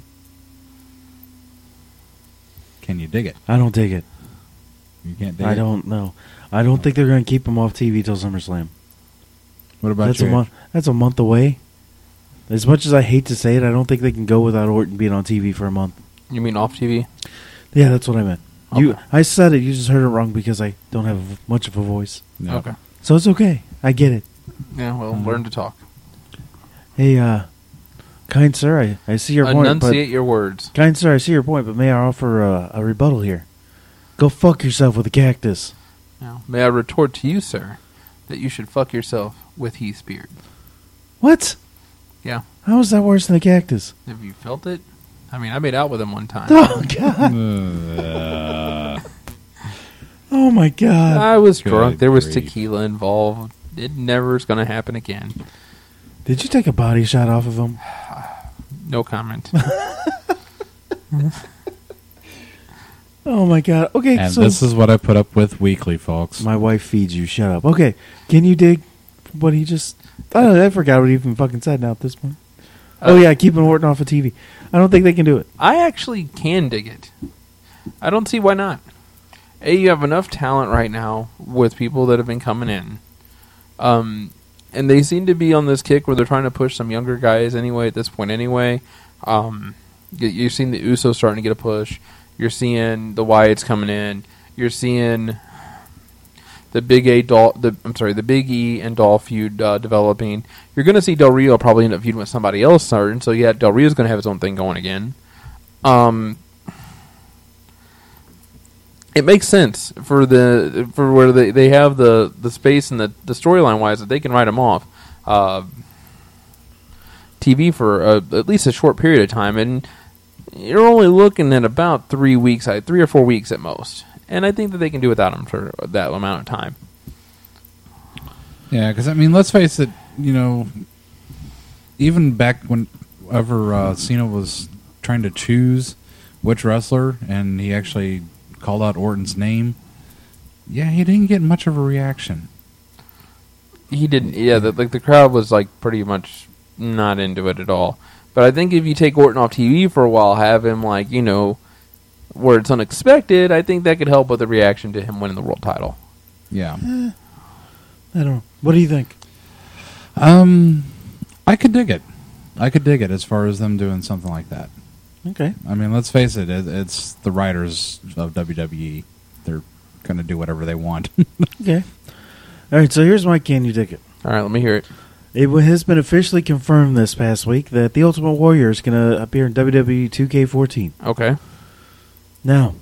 Can you dig it? I don't dig it. You can't dig I it? don't know. I don't think they're going to keep him off T V till SummerSlam. What about That's you? a month. That's a month away. As much as I hate to say it, I don't think they can go without Orton being on T V for a month. You mean off T V? Yeah, that's what I meant. You, Okay. I said it. You just heard it wrong because I don't have v- much of a voice. No. Okay. So it's okay. I get it. Yeah. Well, Mhm. learn to talk. Hey, uh, kind sir, I, I see your point. But, Enunciate your words. kind sir, I see your point, but may I offer a, a rebuttal here? Go fuck yourself with a cactus. Now, may I retort to you, sir, that you should fuck yourself with Heath's beard? What? Yeah. How is that worse than a cactus? Have you felt it? I mean, I made out with him one time. Oh, God. Uh, Oh, my God. I was Good drunk. There was grief. tequila involved. It never is going to happen again. Did you take a body shot off of him? No comment. Oh, my God. Okay, and so this is what I put up with weekly, folks. my wife feeds you. Shut up. Okay, can you dig what he just... I don't know. I forgot what he even fucking said now at this point. Oh, Uh, yeah, keeping Orton off of T V. I don't think they can do it. I actually can dig it. I don't see why not. A, you have enough talent right now with people that have been coming in. Um, and they seem to be on this kick where they're trying to push some younger guys anyway at this point anyway. Um, y- you're seeing the Usos starting to get a push. You're seeing the Wyatts coming in. You're seeing the Big A, Dol- the I'm sorry, the Big E and Dolph feud uh, developing. You're going to see Del Rio probably end up feuding with somebody else, certain. So yeah, Del Rio's going to have his own thing going again. Um, it makes sense for the for where they, they have the, the space and the, the storyline wise that they can write them off uh, T V for a, at least a short period of time, and you're only looking at about three weeks, uh, three or four weeks at most. And I think that they can do without them for that amount of time. Yeah, because I mean, let's face it. You know, even back whenever uh, Cena was trying to choose which wrestler, and he actually called out Orton's name, yeah, he didn't get much of a reaction. He didn't. Yeah, the, like the crowd was like pretty much not into it at all. But I think if you take Orton off T V for a while, have him like you know where it's unexpected, I think that could help with the reaction to him winning the world title. Yeah. I don't know. What do you think? Um, I could dig it. I could dig it as far as them doing something like that. Okay. I mean, let's face it, it it's the writers of W W E. They're going to do whatever they want. Okay. All right, so here's my can you dig it. All right, let me hear it. It has been officially confirmed this past week that the Ultimate Warrior is going to appear in W W E two K fourteen. Okay. Now,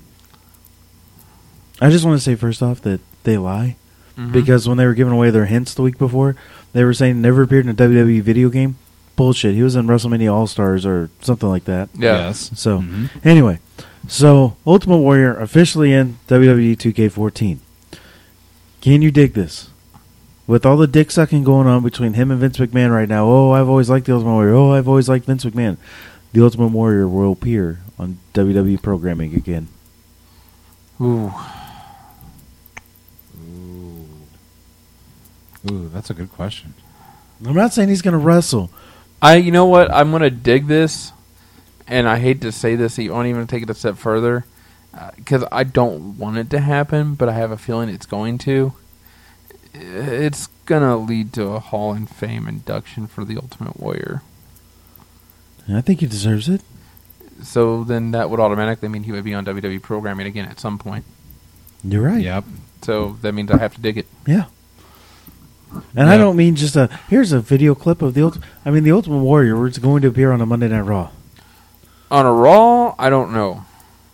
I just want to say first off that they lie. Mhm. Because when they were giving away their hints the week before, they were saying never appeared in a W W E video game. Bullshit. He was in WrestleMania All-Stars or something like that. Yeah. Yes. So, Mhm. anyway. So, Ultimate Warrior officially in W W E two K fourteen. Can you dig this? With all the dick sucking going on between him and Vince McMahon right now, oh, I've always liked the Ultimate Warrior. Oh, I've always liked Vince McMahon. The Ultimate Warrior will appear on W W E programming again. Ooh. Ooh, that's a good question. I'm not saying he's going to wrestle. I. You know what? I'm gonna dig this, and I hate to say this. I won't even take it a step further, because I don't want it to happen, but I have a feeling it's going to. It's gonna lead to a Hall of Fame induction for the Ultimate Warrior. I think he deserves it. So then that would automatically mean he would be on W W E programming again at some point. You're right. Yep. So that means I have to dig it. Yeah. And I Yeah. don't mean just a, here's a video clip of the, Ult- I mean, the Ultimate Warrior was going to appear on a Monday Night Raw. On a Raw, I don't know.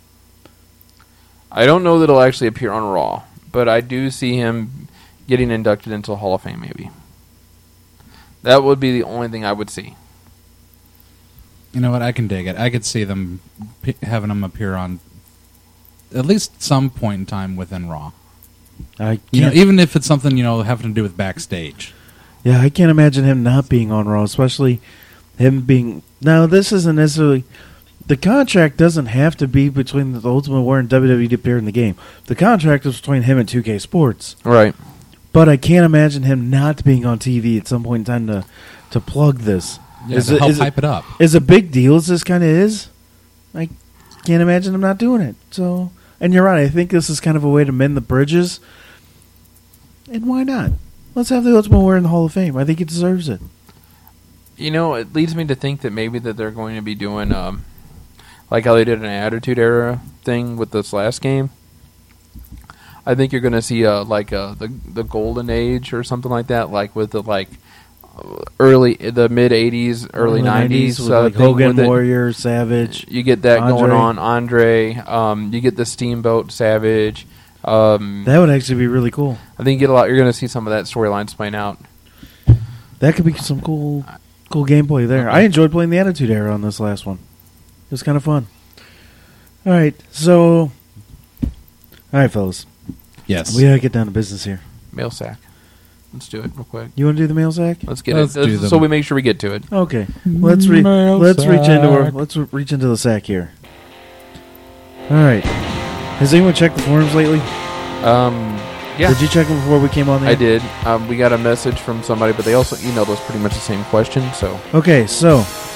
I don't know that it'll actually appear on Raw, but I do see him getting inducted into the Hall of Fame, maybe. That would be the only thing I would see. You know what? I can dig it. I could see them p- having him appear on at least some point in time within Raw. I You know, can't, even if it's something, you know, having to do with backstage. yeah, I can't imagine him not being on Raw, especially him being, now this isn't necessarily, the contract doesn't have to be between the Ultimate Warrior and W W E to appear in the game. The contract is between him and two K Sports. Right. But I can't imagine him not being on T V at some point in time to, to plug this. Yeah, Is to it- help is it- hype it up. As a big deal as this kind of is, I can't imagine him not doing it. So, and you're right. I think this is kind of a way to mend the bridges. And why not? Let's have the Ultimate Warrior in the Hall of Fame. I think he deserves it. You know, it leads me to think that maybe that they're going to be doing, um, like how they did an Attitude Era thing with this last game. I think you're going to see uh, like uh, the the Golden Age or something like that, like with the like early the mid eighties, early nineties, with uh, like thing Hogan, with it. Warrior, Savage. You get that Andre. going on, Andre. Um, you get the Steamboat Savage. Um, That would actually be really cool. I think you get a lot. You're going to see some of that storylines playing out. That could be some cool, cool gameplay there. I enjoyed playing the Attitude Era on this last one. It was kind of fun. All right, so, all right, fellas, Yes. we gotta get down to business here. Mail sack. Let's do it real quick. You want to do the mail sack? Let's get Let's it do uh, them. so we make sure we get to it. Okay, let's re- Mail let's reach into our sack. let's re- reach into the sack here. All right, has anyone checked the forums lately? Um, yeah, Did you check them before we came on? The I air? did. Um, we got a message from somebody, but they also emailed us pretty much the same question. So Okay, so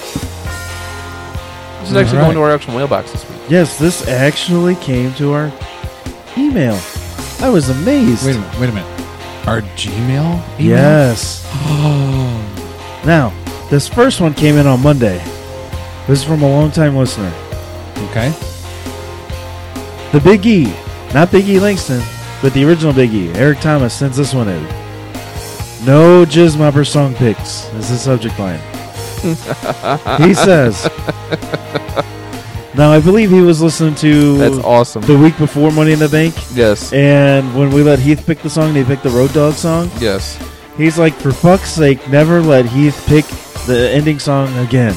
this is actually All going right. to our actual mailbox this week. yes, this actually came to our email. I was amazed. Wait a minute. Wait a minute. Our Gmail? Email? Yes. Now, this first one came in on Monday. This is from a longtime listener. Okay. The Big E, not Big E Langston, but the original Big E, Eric Thomas, sends this one in. No Jizz Mopper song picks is the subject line. He says, now I believe he was listening to That's awesome. the week before Money in the Bank, Yes, and when we let Heath pick the song, they picked the Road Dogg song. yes. He's like, for fuck's sake, never let Heath pick the ending song again.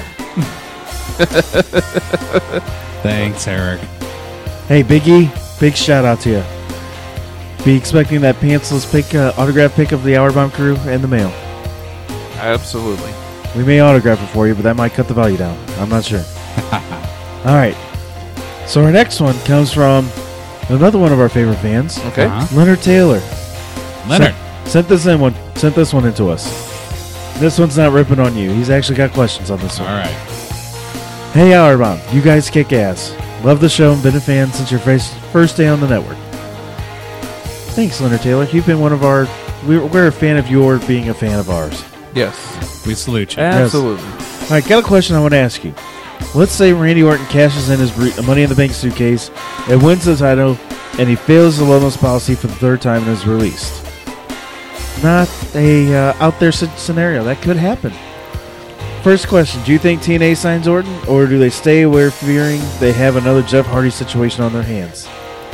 Thanks, Eric. Hey, Big E, big shout out to you. Be expecting that pantsless pick, uh, autograph pick of the Hour Bomb crew in the mail. Absolutely. We may autograph it for you, but that might cut the value down. I'm not sure. All right. So our next one comes from another one of our favorite fans, Okay. Uh-huh. Leonard Taylor. Leonard. Sent, sent this in one. Sent this one into us. This one's not ripping on you. He's actually got questions on this All one. right. Hey, Hour Bomb, you guys kick ass. Love the show and been a fan since your first first day on the network. Thanks, Leonard Taylor. You've been one of our. We're, we're a fan of your being a fan of ours. Yes. We salute you. Absolutely. All right, got a question I want to ask you. Let's say Randy Orton cashes in his bre- Money in the Bank suitcase and wins the title, and he fails the Loveless policy for the third time and is released. Not a uh, out there s- scenario. That could happen. First question: do you think T N A signs Orton, or do they stay away, fearing they have another Jeff Hardy situation on their hands?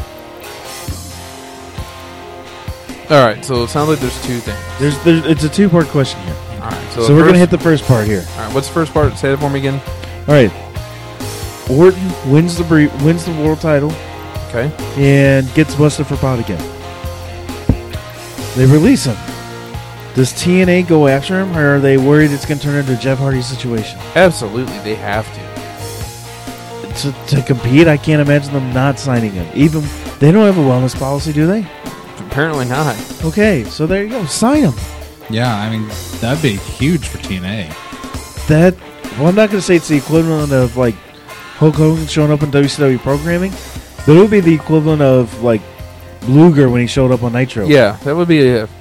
All right. So it sounds like there's two things. There's, there's it's a two-part question here, All right. so, So, we're first, gonna hit the first part here. All right. What's the first part? Say that for me again. All right, Orton wins the bre- wins the world title Okay. and gets busted for pot again. They release him. Does T N A go after him, or are they worried it's going to turn into a Jeff Hardy situation? Absolutely, they have to. To, to compete, I can't imagine them not signing him. Even they don't have a wellness policy, do they? Apparently not. Okay, so there you go. Sign him. Yeah, I mean, that'd be huge for T N A. That. Well, I'm not going to say it's the equivalent of like Hulk Hogan showing up in W C W programming, but it would be the equivalent of like Luger when he showed up on Nitro. Yeah, that would be a.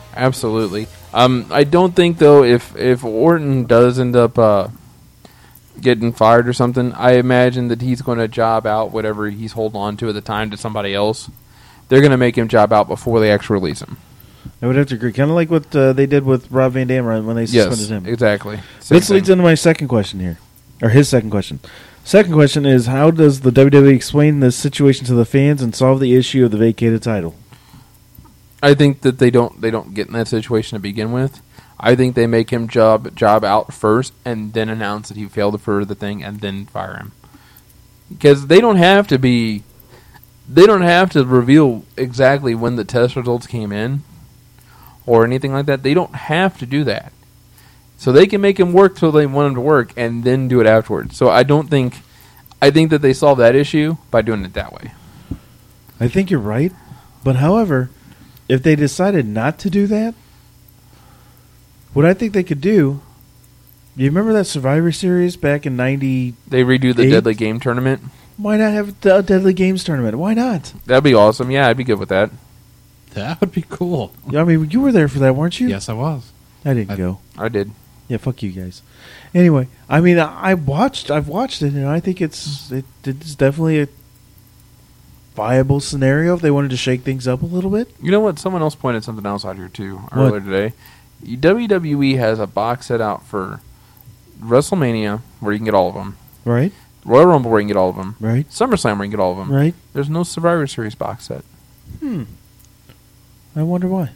Absolutely. Um, I don't think though if if Orton does end up uh, getting fired or something, I imagine that he's going to job out whatever he's holding on to at the time to somebody else. They're going to make him job out before they actually release him. I would have to agree. Kind of like what uh, they did with Rob Van Dam when they suspended Yes, him. exactly. Same This leads thing. into my second question here, or his second question. Second question is, how does the W W E explain this situation to the fans and solve the issue of the vacated title? I think that they don't they don't get in that situation to begin with. I think they make him job job out first and then announce that he failed for the thing and then fire him. Because they don't have to be they don't have to reveal exactly when the test results came in or anything like that. They don't have to do that. So they can make him work till they want him to work and then do it afterwards. So I don't think I think that they solve that issue by doing it that way. I think you're right, but however, if they decided not to do that, what I think they could do, you remember that Survivor Series back in ninety? They redo the Eight? Deadly Game tournament. Why not have a Deadly Games tournament? Why not? That'd be awesome. Yeah, I'd be good with that. That would be cool. I mean, you were there for that, weren't you? Yes, I was. I didn't I- go. I did. Yeah, fuck you guys. Anyway, I mean, I I watched, I've watched it, and I think it's it, it's definitely a viable scenario if they wanted to shake things up a little bit. You know what? Someone else pointed something else out here too What? earlier today. W W E has a box set out for WrestleMania where you can get all of them, Right? Royal Rumble where you can get all of them, Right? SummerSlam where you can get all of them. Right? There's no Survivor Series box set. Hmm. I wonder why.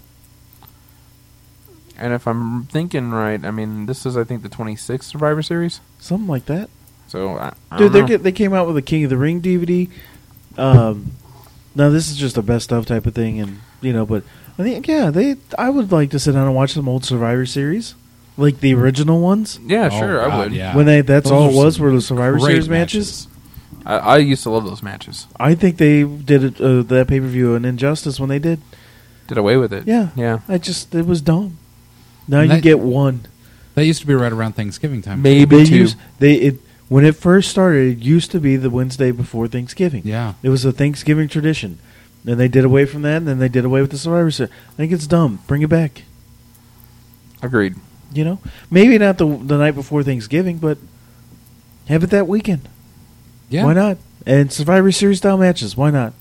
And if I'm thinking right, I mean this is I think the twenty-sixth Survivor Series. Something like that. So I, I Dude, don't they know. get, they came out with a King of the Ring D V D. Um, now this is just a best of type of thing, and you know, but I think yeah, they. I would like to sit down and watch some old Survivor Series, like the original ones. yeah, Oh, sure, I God, would. Yeah. When they that's Those all are it was some were the Survivor great Series matches. I, I used to love those matches. I think they did it, uh, that pay per view an injustice when they did. Did away with it. Yeah, yeah. I just it was dumb. Now And you that- get one. That used to be right around Thanksgiving time. Maybe They two. used they it when it first started. It used to be the Wednesday before Thanksgiving. Yeah. It was a Thanksgiving tradition. Then they did away from that, and then they did away with the Survivor Series. I think it's dumb. Bring it back. Agreed. You know, maybe not the the night before Thanksgiving, but have it that weekend. Yeah. Why not? And Survivor Series style matches. Why not?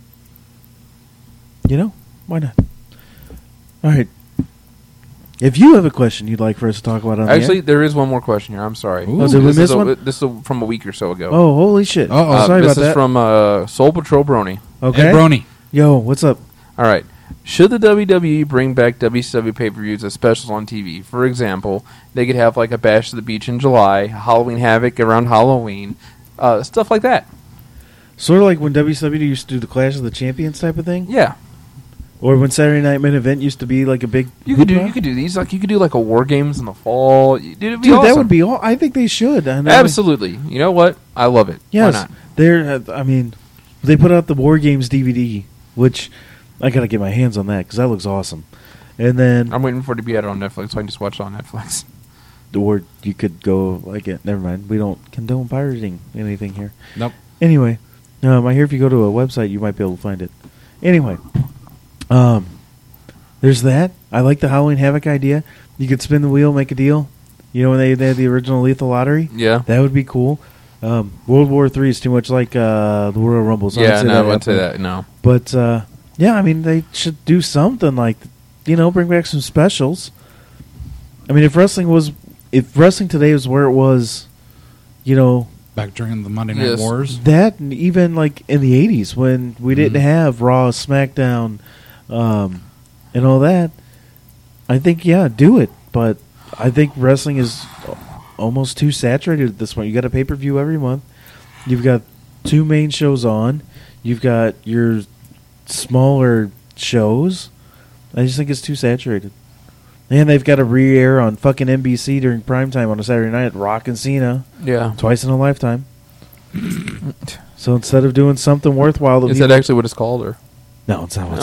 You know, why not? All right. If you have a question you'd like for us to talk about on the Actually, air- there is one more question here. I'm sorry. Ooh. Oh, did we this miss is a, one? This is a, from a week or so ago. oh holy shit! Uh-oh. Uh, Sorry this about is that. from uh, Soul Patrol Brony. okay, Ed Brony. yo, what's up? All right. Should the W W E bring back W C W pay-per-views as specials on T V? For example, they could have like a Bash to the Beach in July, Halloween Havoc around Halloween, uh, stuff like that. Sort of like when W C W used to do the Clash of the Champions type of thing, Yeah, or when Saturday Night Main Event used to be like a big. you could do hoopla. you could do these like you could do like a War Games in the fall. Dude, it'd be Dude, awesome. that would be all. I think they should. And I mean- absolutely. You know what? I love it. Yes, Why not? they're. uh, I mean, they put out the War Games D V D, which I gotta get my hands on that because that looks awesome. And then, I'm waiting for it to be out on Netflix so I can just watch it on Netflix. or you could go like it. Never mind. We don't condone pirating anything here. Nope. Anyway, um, I hear if you go to a website, you might be able to find it. Anyway, um, there's that. I like the Halloween Havoc idea. You could spin the wheel, make a deal. You know when they, they had the original Lethal Lottery? Yeah. That would be cool. Um, World War Three is too much like uh, the Royal Rumble. So I yeah, wouldn't say no, I that wouldn't say happened. that. No. But uh, yeah, I mean they should do something like, you know, bring back some specials. I mean, if wrestling was, if wrestling today was where it was, you know, Back during the Monday Night Yes. Wars. that and even like in the eighties when we didn't Mhm. have Raw, SmackDown, um, and all that, I think yeah, do it. But I think wrestling is almost too saturated at this point. You got a pay per view every month. You've got two main shows on. You've got your smaller shows. I just think it's too saturated. And they've got a re-air on fucking N B C during primetime on a Saturday night, Rock and Cena, Yeah. twice in a lifetime. So instead of doing something worthwhile, Is that that actually what it's called, or no, it's not what No.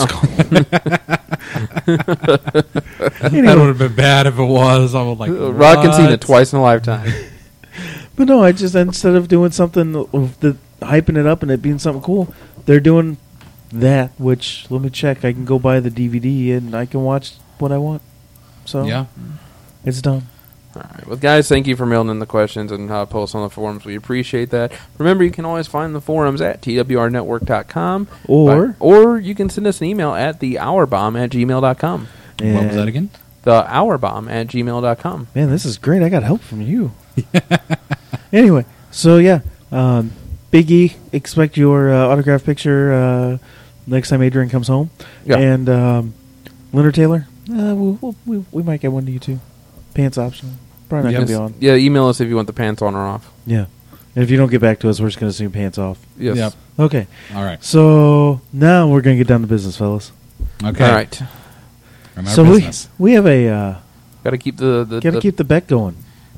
it's called. That Anyway, would have been bad if it was. I would like Uh, Rock and Cena what? twice in a lifetime? but no, I just instead of doing something, of the hyping it up and it being something cool, they're doing that. Which let me check. I can go buy the D V D and I can watch what I want. So Yeah. it's dumb. All right. Well, guys, thank you for mailing in the questions and uh, posts on the forums. We appreciate that. Remember, you can always find the forums at T W R network dot com. Or- or you can send us an email at the hour bomb at gmail dot com. What was And- that again? the hour bomb at gmail dot com. Man, this is great. I got help from you. Anyway, so yeah, um, Big E, expect your uh, autograph picture uh, next time Adrian comes home. Yeah. And um, Leonard Taylor, uh, we'll, we'll, we we might get one to you too. Pants optional. Probably not Yes. going to be on. Yeah, email us if you want the pants on or off. Yeah. And if you don't get back to us, we're just going to assume pants off. Yes. Yep. Okay. All right. So now we're going to get down to business, fellas. Okay. All right. Remember so business. we we have a uh, Got to keep the... the got to the- keep the bet going.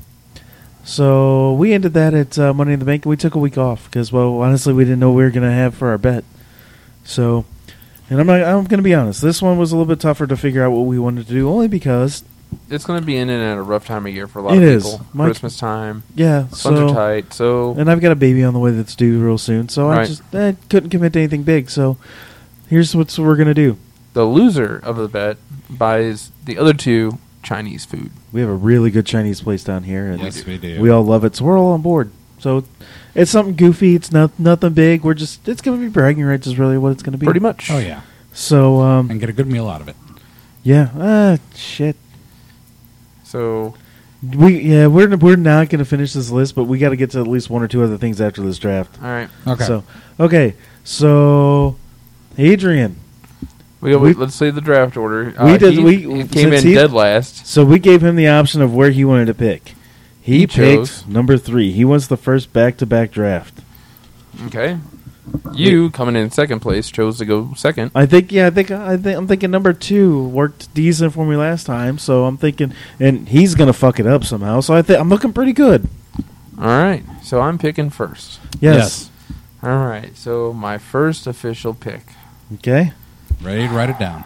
So we ended that at uh, Money in the Bank, and we took a week off because, well, honestly, we didn't know what we were going to have for our bet. So, and I'm not, I'm going to be honest, this one was a little bit tougher to figure out what we wanted to do, only because, It's going to be in and at a rough time of year for a lot It of is. people. Mike- Christmas time. yeah, Funds so are tight. So... and I've got a baby on the way that's due real soon, so I Right. just I couldn't commit to anything big. So here's what we're going to do. The loser of the bet buys the other two Chinese food. We have a really good Chinese place down here, and Yes, we do. we all love it, so we're all on board. So it's something goofy. It's not nothing big. We're just it's going to be bragging rights is really what it's going to be. Pretty much. Oh, yeah. So um, And get a good meal out of it. yeah, ah, shit. So We yeah we're we're not going to finish this list, but we got to get to at least one or two other things after this draft. all right, Okay. So okay, so Adrian, we, We- let's say the draft order. we Uh, did- Heath- we- Heath came since in Heath- dead last. so we gave him the option of where he wanted to pick. He, He picked chose. number three. He wants the first back-to-back draft. Okay, you coming in second place chose to go second. I think yeah, I think I think I'm thinking number two worked decent for me last time, so I'm thinking, and he's gonna fuck it up somehow. So I think I'm looking pretty good. All right, so I'm picking first. Yes. All right, so my first official pick. Okay. Ready to write it down.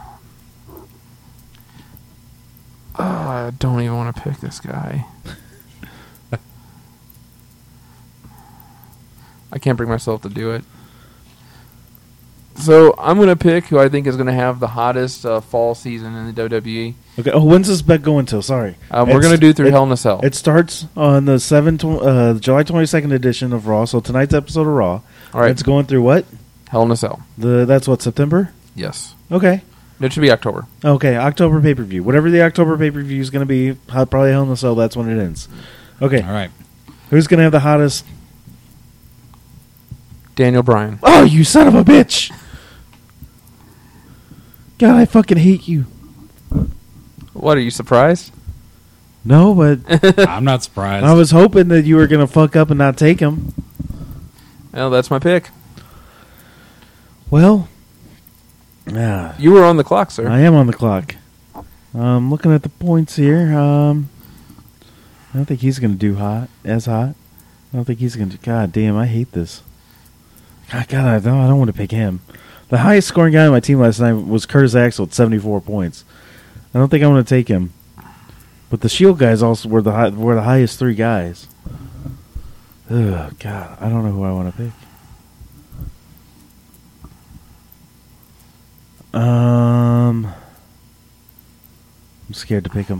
Oh, I don't even want to pick this guy. I can't bring myself to do it. So I'm going to pick who I think is going to have the hottest uh, fall season in the W W E. Okay. Oh, when's this bet going till? Sorry. Um, we're It's- going to do through it- Hell in a Cell. It starts on the seven tw- uh, July twenty-second edition of Raw. So tonight's episode of Raw. All right, It's going through what? Hell in a Cell. The that's what September. Yes, Okay. it should be October. Okay. October pay per view. Whatever the October pay per view is going to be, ho- probably Hell in a Cell. That's when it ends. Okay. All right. Who's going to have the hottest? Daniel Bryan. Oh, you son of a bitch! God, I fucking hate you. What, are you surprised? No, but I'm not surprised. I was hoping that you were going to fuck up and not take him. Well, that's my pick. Well, yeah, You were on the clock, sir. I am on the clock. Um, looking at the points here, um, I don't think he's going to do hot as hot. I don't think he's going to. God damn, I hate this. God, God I don't. I don't want to pick him. The highest scoring guy on my team last night was Curtis Axel at seventy-four points. I don't think I want to take him. But the Shield guys also were the high, were the highest three guys. Ugh, God, I don't know who I want to pick. Um, I'm scared to pick him.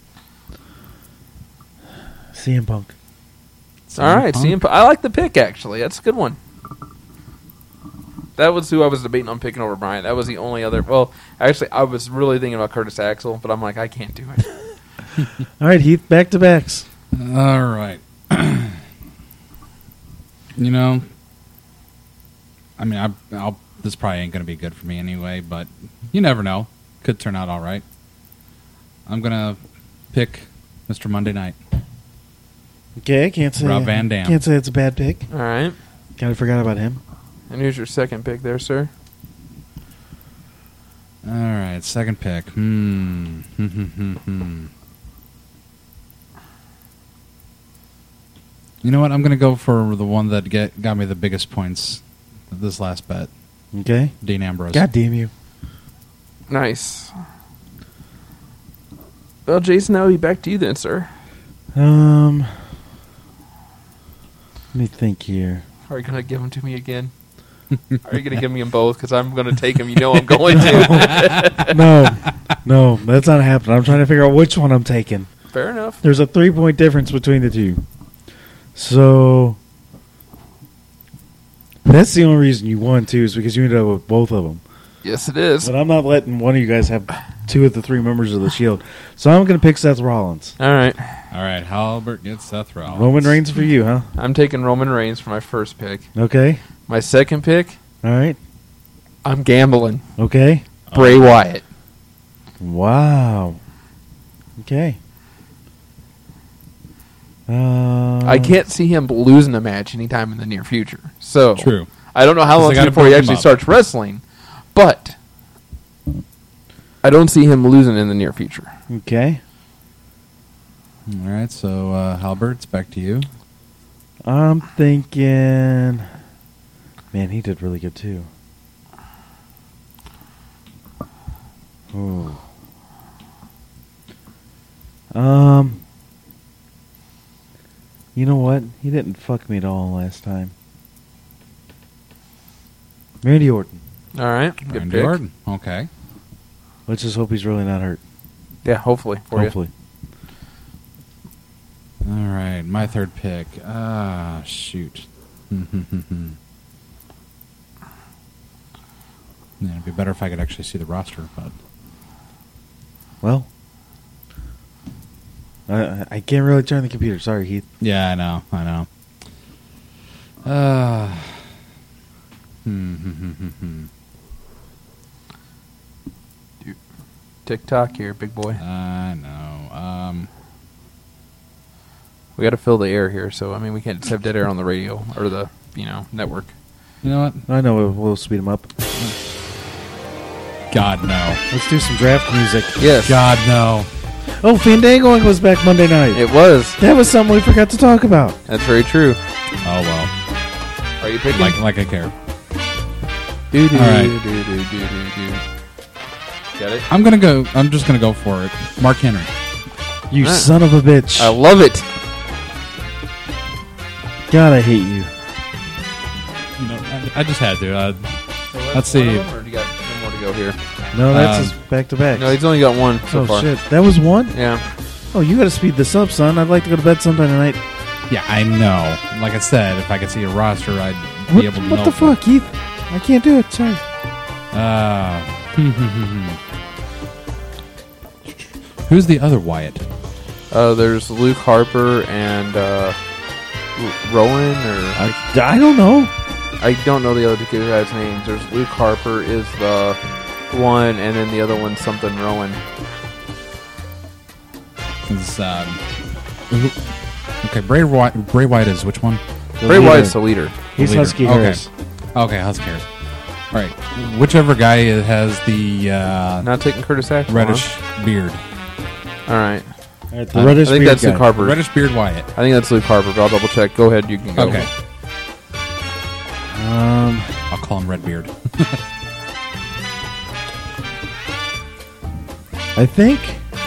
C M Punk. All right, C M Punk. I like the pick, actually. That's a good one. That was who I was debating on picking over Bryan. That was the only other. Well, actually, I was really thinking about Curtis Axel, but I'm like, I can't do it. All right, Heath, back to backs. All right. You know, I mean, I, I'll, this probably ain't going to be good for me anyway, but you never know. Could turn out all right. I'm going to pick Mister Monday Night. Okay, I can't say Rob Van Dam. Can't say it's a bad pick. All right. Kind of forgot about him. And here's your second pick there, sir. All right, second pick. Hmm. Hmm, hmm, hmm, hmm. You know what? I'm going to go for the one that get, got me the biggest points this last bet. Okay. Dean Ambrose. God damn you. Nice. Well, Jason, I'll be back to you then, sir. Um, let me think here. Are you going to give them to me again? Are you going to give me them both? Because I'm going to take them. You know I'm going to. No, no, that's not happening. I'm trying to figure out which one I'm taking. Fair enough. There's a three point difference between the two. So that's the only reason you won too, is because you ended up with both of them. Yes, it is. But I'm not letting one of you guys have two of the three members of the Shield. So I'm going to pick Seth Rollins. All right. All right, Halbert gets Seth Rollins. Roman Reigns for you, huh? I'm taking Roman Reigns for my first pick. Okay. My second pick, All right. I'm gambling. Okay. Bray Wyatt. Wow. Okay. Uh, I can't see him losing a match anytime in the near future. So True. I don't know how 'Cause long they gotta before he build him actually up. starts wrestling, but I don't see him losing in the near future. Okay. All right, so uh, Halbert, it's back to you. I'm thinking. Man, he did really good too. Ooh. Um. You know what? He didn't fuck me at all last time. Randy Orton. All right, good Randy pick. Orton. Okay. Let's just hope he's really not hurt. Yeah, hopefully for Hopefully. All right, my third pick. Ah, shoot. Yeah, it'd be better if I could actually see the roster, but Well, I, I can't really turn the computer. Sorry, Heath. yeah, I know, I know. Uh, hmm, hmm, hmm, hmm, hmm. TikTok here, big boy. I know. Um, We got to fill the air here, so I mean we can't just have dead air on the radio or the you know network. you know what? I know we'll, we'll speed him up. God no. Let's do some draft music. Yes, God no. Oh, Fandango was back Monday night. it was. That was something we forgot to talk about. That's very true. Oh well. Are you picking? Like like I care. do, do, All right. do, do, do, do, do. Got it. I'm gonna go. I'm just gonna go for it. Mark Henry. You Ah. son of a bitch. I love it. God, I hate you. You know, I, I just had to. Uh, Let's see. One of them, or do you got one more to go here? No, that's Um, his back to back. No, he's only got one so Oh, far. shit. That was one? Yeah. Oh, you gotta speed this up, son. I'd like to go to bed sometime tonight. yeah, I know. Like I said, if I could see a roster, I'd be What, able to what know. the fuck, Keith? I can't do it. Sorry. Uh, who's the other Wyatt? Uh, there's Luke Harper and uh, R- Rowan, or I, I don't know. I don't know the other two guys' names. There's Luke Harper is the one, and then the other one's something Rowan. Is, um, who- okay, Bray Wyatt, Bray Wyatt is which one? The Bray leader. Wyatt's the leader. He's Leader. Husky Okay. Harris. Okay, Husky Harris. All right, whichever guy has the uh, Not taking Curtis Axel. reddish Huh? beard, All right. All right, the I- reddish I think beard that's guy. Luke Harper. reddish beard Wyatt. I think that's Luke Harper, but I'll double check. Go ahead. You can go. Okay, Um, I'll call him Redbeard. I think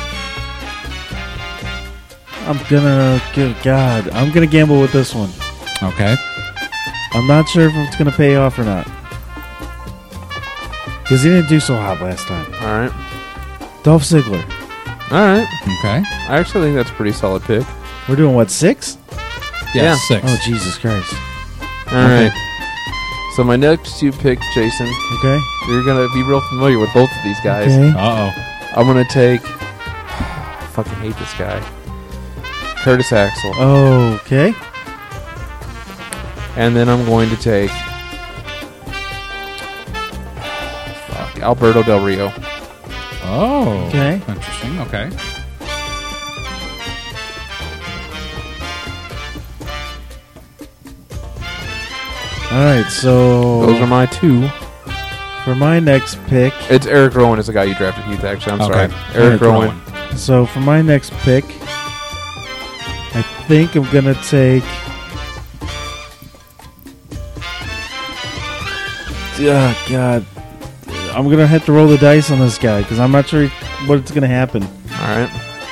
I'm gonna. Good God, I'm gonna gamble with this one. Okay, I'm not sure if it's gonna pay off or not because he didn't do so hot last time. All right. Dolph Ziggler. All right. okay, I actually think that's a pretty solid pick. We're doing what, six? yeah, Yeah. six. Oh Jesus Christ. All right. So my next two pick, Jason. Okay. You're gonna be real familiar with both of these guys. Okay. Uh I'm gonna take. I fucking hate this guy. Curtis Axel. Okay. And then I'm going to take. Fuck. Alberto Del Rio. oh. Oh. Okay. Interesting. Okay. All right. So Those are my two. for my next pick. It's Eric Rowan is the guy you drafted, Heath, actually. I'm Okay. sorry. Eric, Eric Rowan. So for my next pick, I think I'm gonna take. Oh God, I'm gonna have to roll the dice on this guy because I'm not sure what's gonna happen. All right.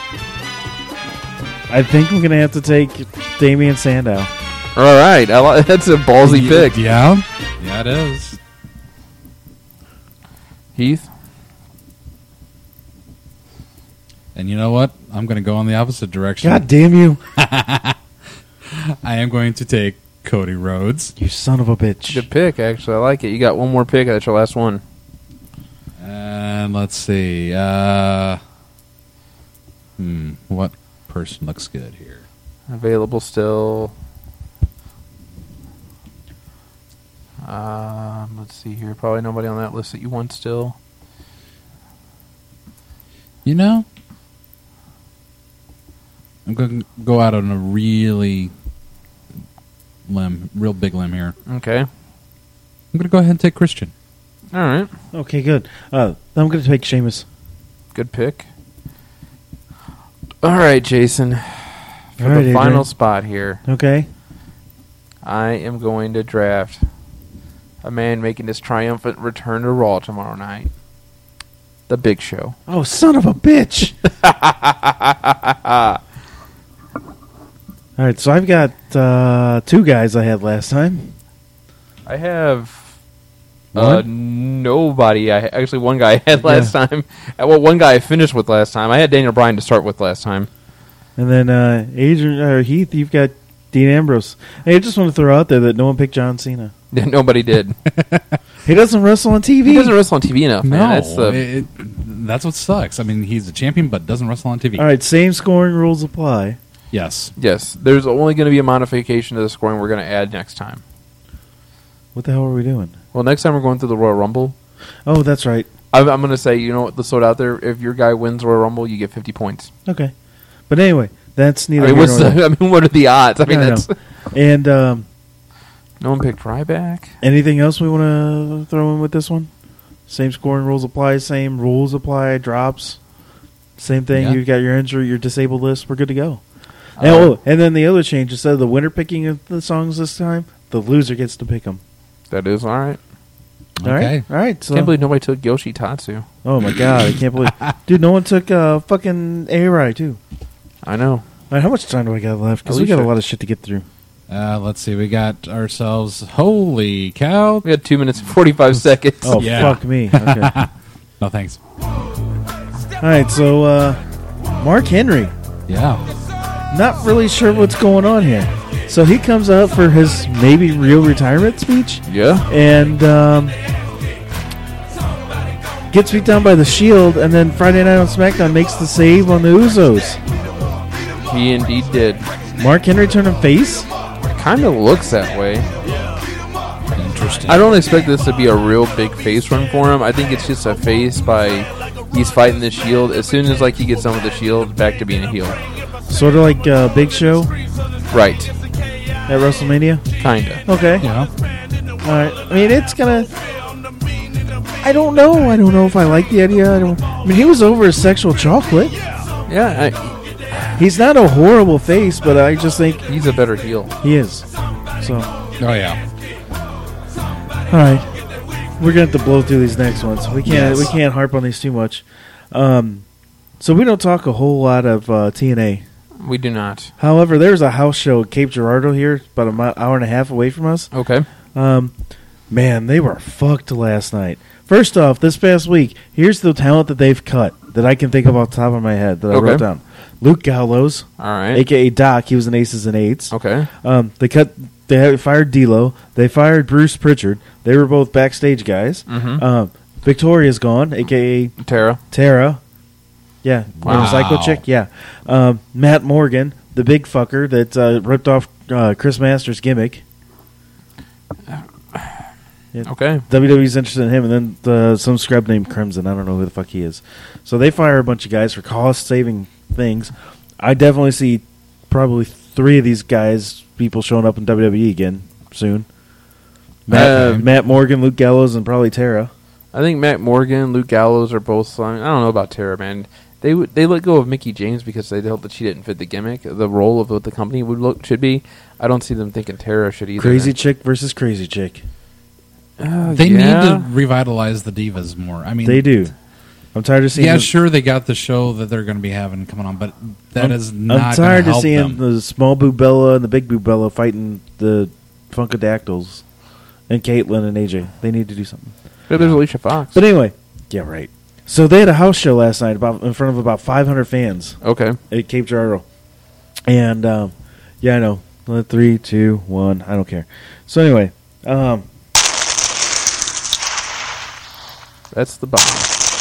I think I'm gonna have to take Damian Sandow. All right. I li- that's a ballsy Ye- pick. Yeah. Yeah, it is. And you know what? I'm going to go in the opposite direction. God damn you. I am going to take Cody Rhodes. You son of a bitch. Good pick, actually. I like it. You got one more pick. That's your last one. And let's see. Uh, hmm. What person looks good here? Available still. Um, let's see here. Probably nobody on that list that you want still. You know, I'm going to go out on a really limb, real big limb here. Okay. I'm going to go ahead and take Christian. All right. Okay, good. Uh, I'm going to take Sheamus. Good pick. All right, Jason. For All right, the final Adrian. spot here, Okay. I am going to draft a man making his triumphant return to Raw tomorrow night. The Big Show. Oh, son of a bitch. All right, so I've got uh, two guys I had last time. I have uh, One? nobody. I actually one guy I had last time. Uh, Well, one guy I finished with last time. I had Daniel Bryan to start with last time. And then uh, Adrian or Heath, you've got Dean Ambrose. Hey, I just want to throw out there that no one picked John Cena. Nobody did. He doesn't wrestle on T V. He doesn't wrestle on T V enough, man. No, That's the it, it- that's what sucks. I mean, he's a champion, but doesn't wrestle on T V. All right, same scoring rules apply. Yes. yes. There's only going to be a modification to the scoring we're going to add next time. What the hell are we doing? Well, next time we're going through the Royal Rumble. Oh, that's right. I'm, I'm going to say, you know what? Let's throw it out there. If your guy wins Royal Rumble, you get fifty points. Okay. But anyway, that's I neither mean, here what's nor the, there. I mean, what are the odds? I mean, Yeah, I that's know. And um, no one picked Ryback. anything else we want to throw in with this one? Same scoring rules apply. Same rules apply. Drops. Same thing. Yeah. You've got your injury, your disabled list. We're good to go. Uh, and, oh, and then the other change, instead of the winner picking of the songs this time, the loser gets to pick them. That is all right. All right. Okay. All right. So, Can't believe nobody took Yoshi Tatsu. oh my god, I can't believe, dude. No one took uh, fucking A-Rai too. I know. All right, how much time do I got left? Because we got a Alicia. lot of shit to get through. Uh, let's see. We got ourselves. Holy cow! We had two minutes and forty-five seconds. Oh Yeah. fuck me. Okay. No thanks. All right. So uh, Mark Henry. Yeah. Not really sure what's going on here. So he comes out for his maybe real retirement speech Yeah. and um, gets beat down by the Shield, and then Friday Night on SmackDown makes the save on the Usos. He indeed did. Mark Henry turning face? Kind of looks that way. Interesting. I don't expect this to be a real big face run for him. I think it's just a face by he's fighting the Shield. As soon as like he gets done with the Shield, back to being a heel. Sort of like uh, Big Show Right. at WrestleMania? Kinda. Okay. Yeah. All right. I mean, it's gonna. I don't know. I don't know if I like the idea. I don't. I mean, he was over as sexual chocolate. Yeah, I, He's not a horrible face, but I just think he's a better heel. he is. So, Oh yeah. all right, we're gonna have to blow through these next ones. We can't. Yes. We can't harp on these too much. Um, so we don't talk a whole lot of uh, T N A. We do not. However, there's a house show at Cape Girardeau here, about a mi- hour and a half away from us. Okay. Um, man, they were fucked last night. First off, this past week, here's the talent that they've cut that I can think of off the top of my head that I Okay. wrote down. Luke Gallows, All right. a k a. Doc. He was in Aces and Eights. Okay. Um, they cut. They had fired D'Lo. They fired Bruce Pritchard. They were both backstage guys. Mm-hmm. Um, Victoria's gone, a k a. Tara. Tara. Yeah, Wow. Psycho Chick. Yeah, um, Matt Morgan, the big fucker that uh, ripped off uh, Chris Masters' gimmick. Okay. W W E's interested in him, and then uh, some scrub named Crimson. I don't know who the fuck he is. So they fire a bunch of guys for cost-saving things. I definitely see probably three of these guys, people showing up in W W E again soon. Matt, Uh, Matt Morgan, Luke Gallows, and probably Tara. I think Matt Morgan, Luke Gallows are both. I don't know about Tara, man. They would they let go of Mickey James because they felt that she didn't fit the gimmick, the role of what the company would look should be. I don't see them thinking Tara should either. Crazy chick versus crazy chick. Uh, They yeah. need to revitalize the divas more. I mean, They do. I'm tired of seeing. Yeah, the- sure, they got the show that they're going to be having coming on, but that I'm, is not. I'm tired gonna of help seeing them. the small boo Bella and the big boo Bella fighting the Funkadactyls and Caitlyn and A J. They need to do something. Yeah, there's Alicia Fox. But anyway, yeah, right. So they had a house show last night about in front of about five hundred fans Okay. at Cape Girardeau. And, um, yeah, I know. Uh, Three, two, one. I don't care. So anyway, um, That's the bomb.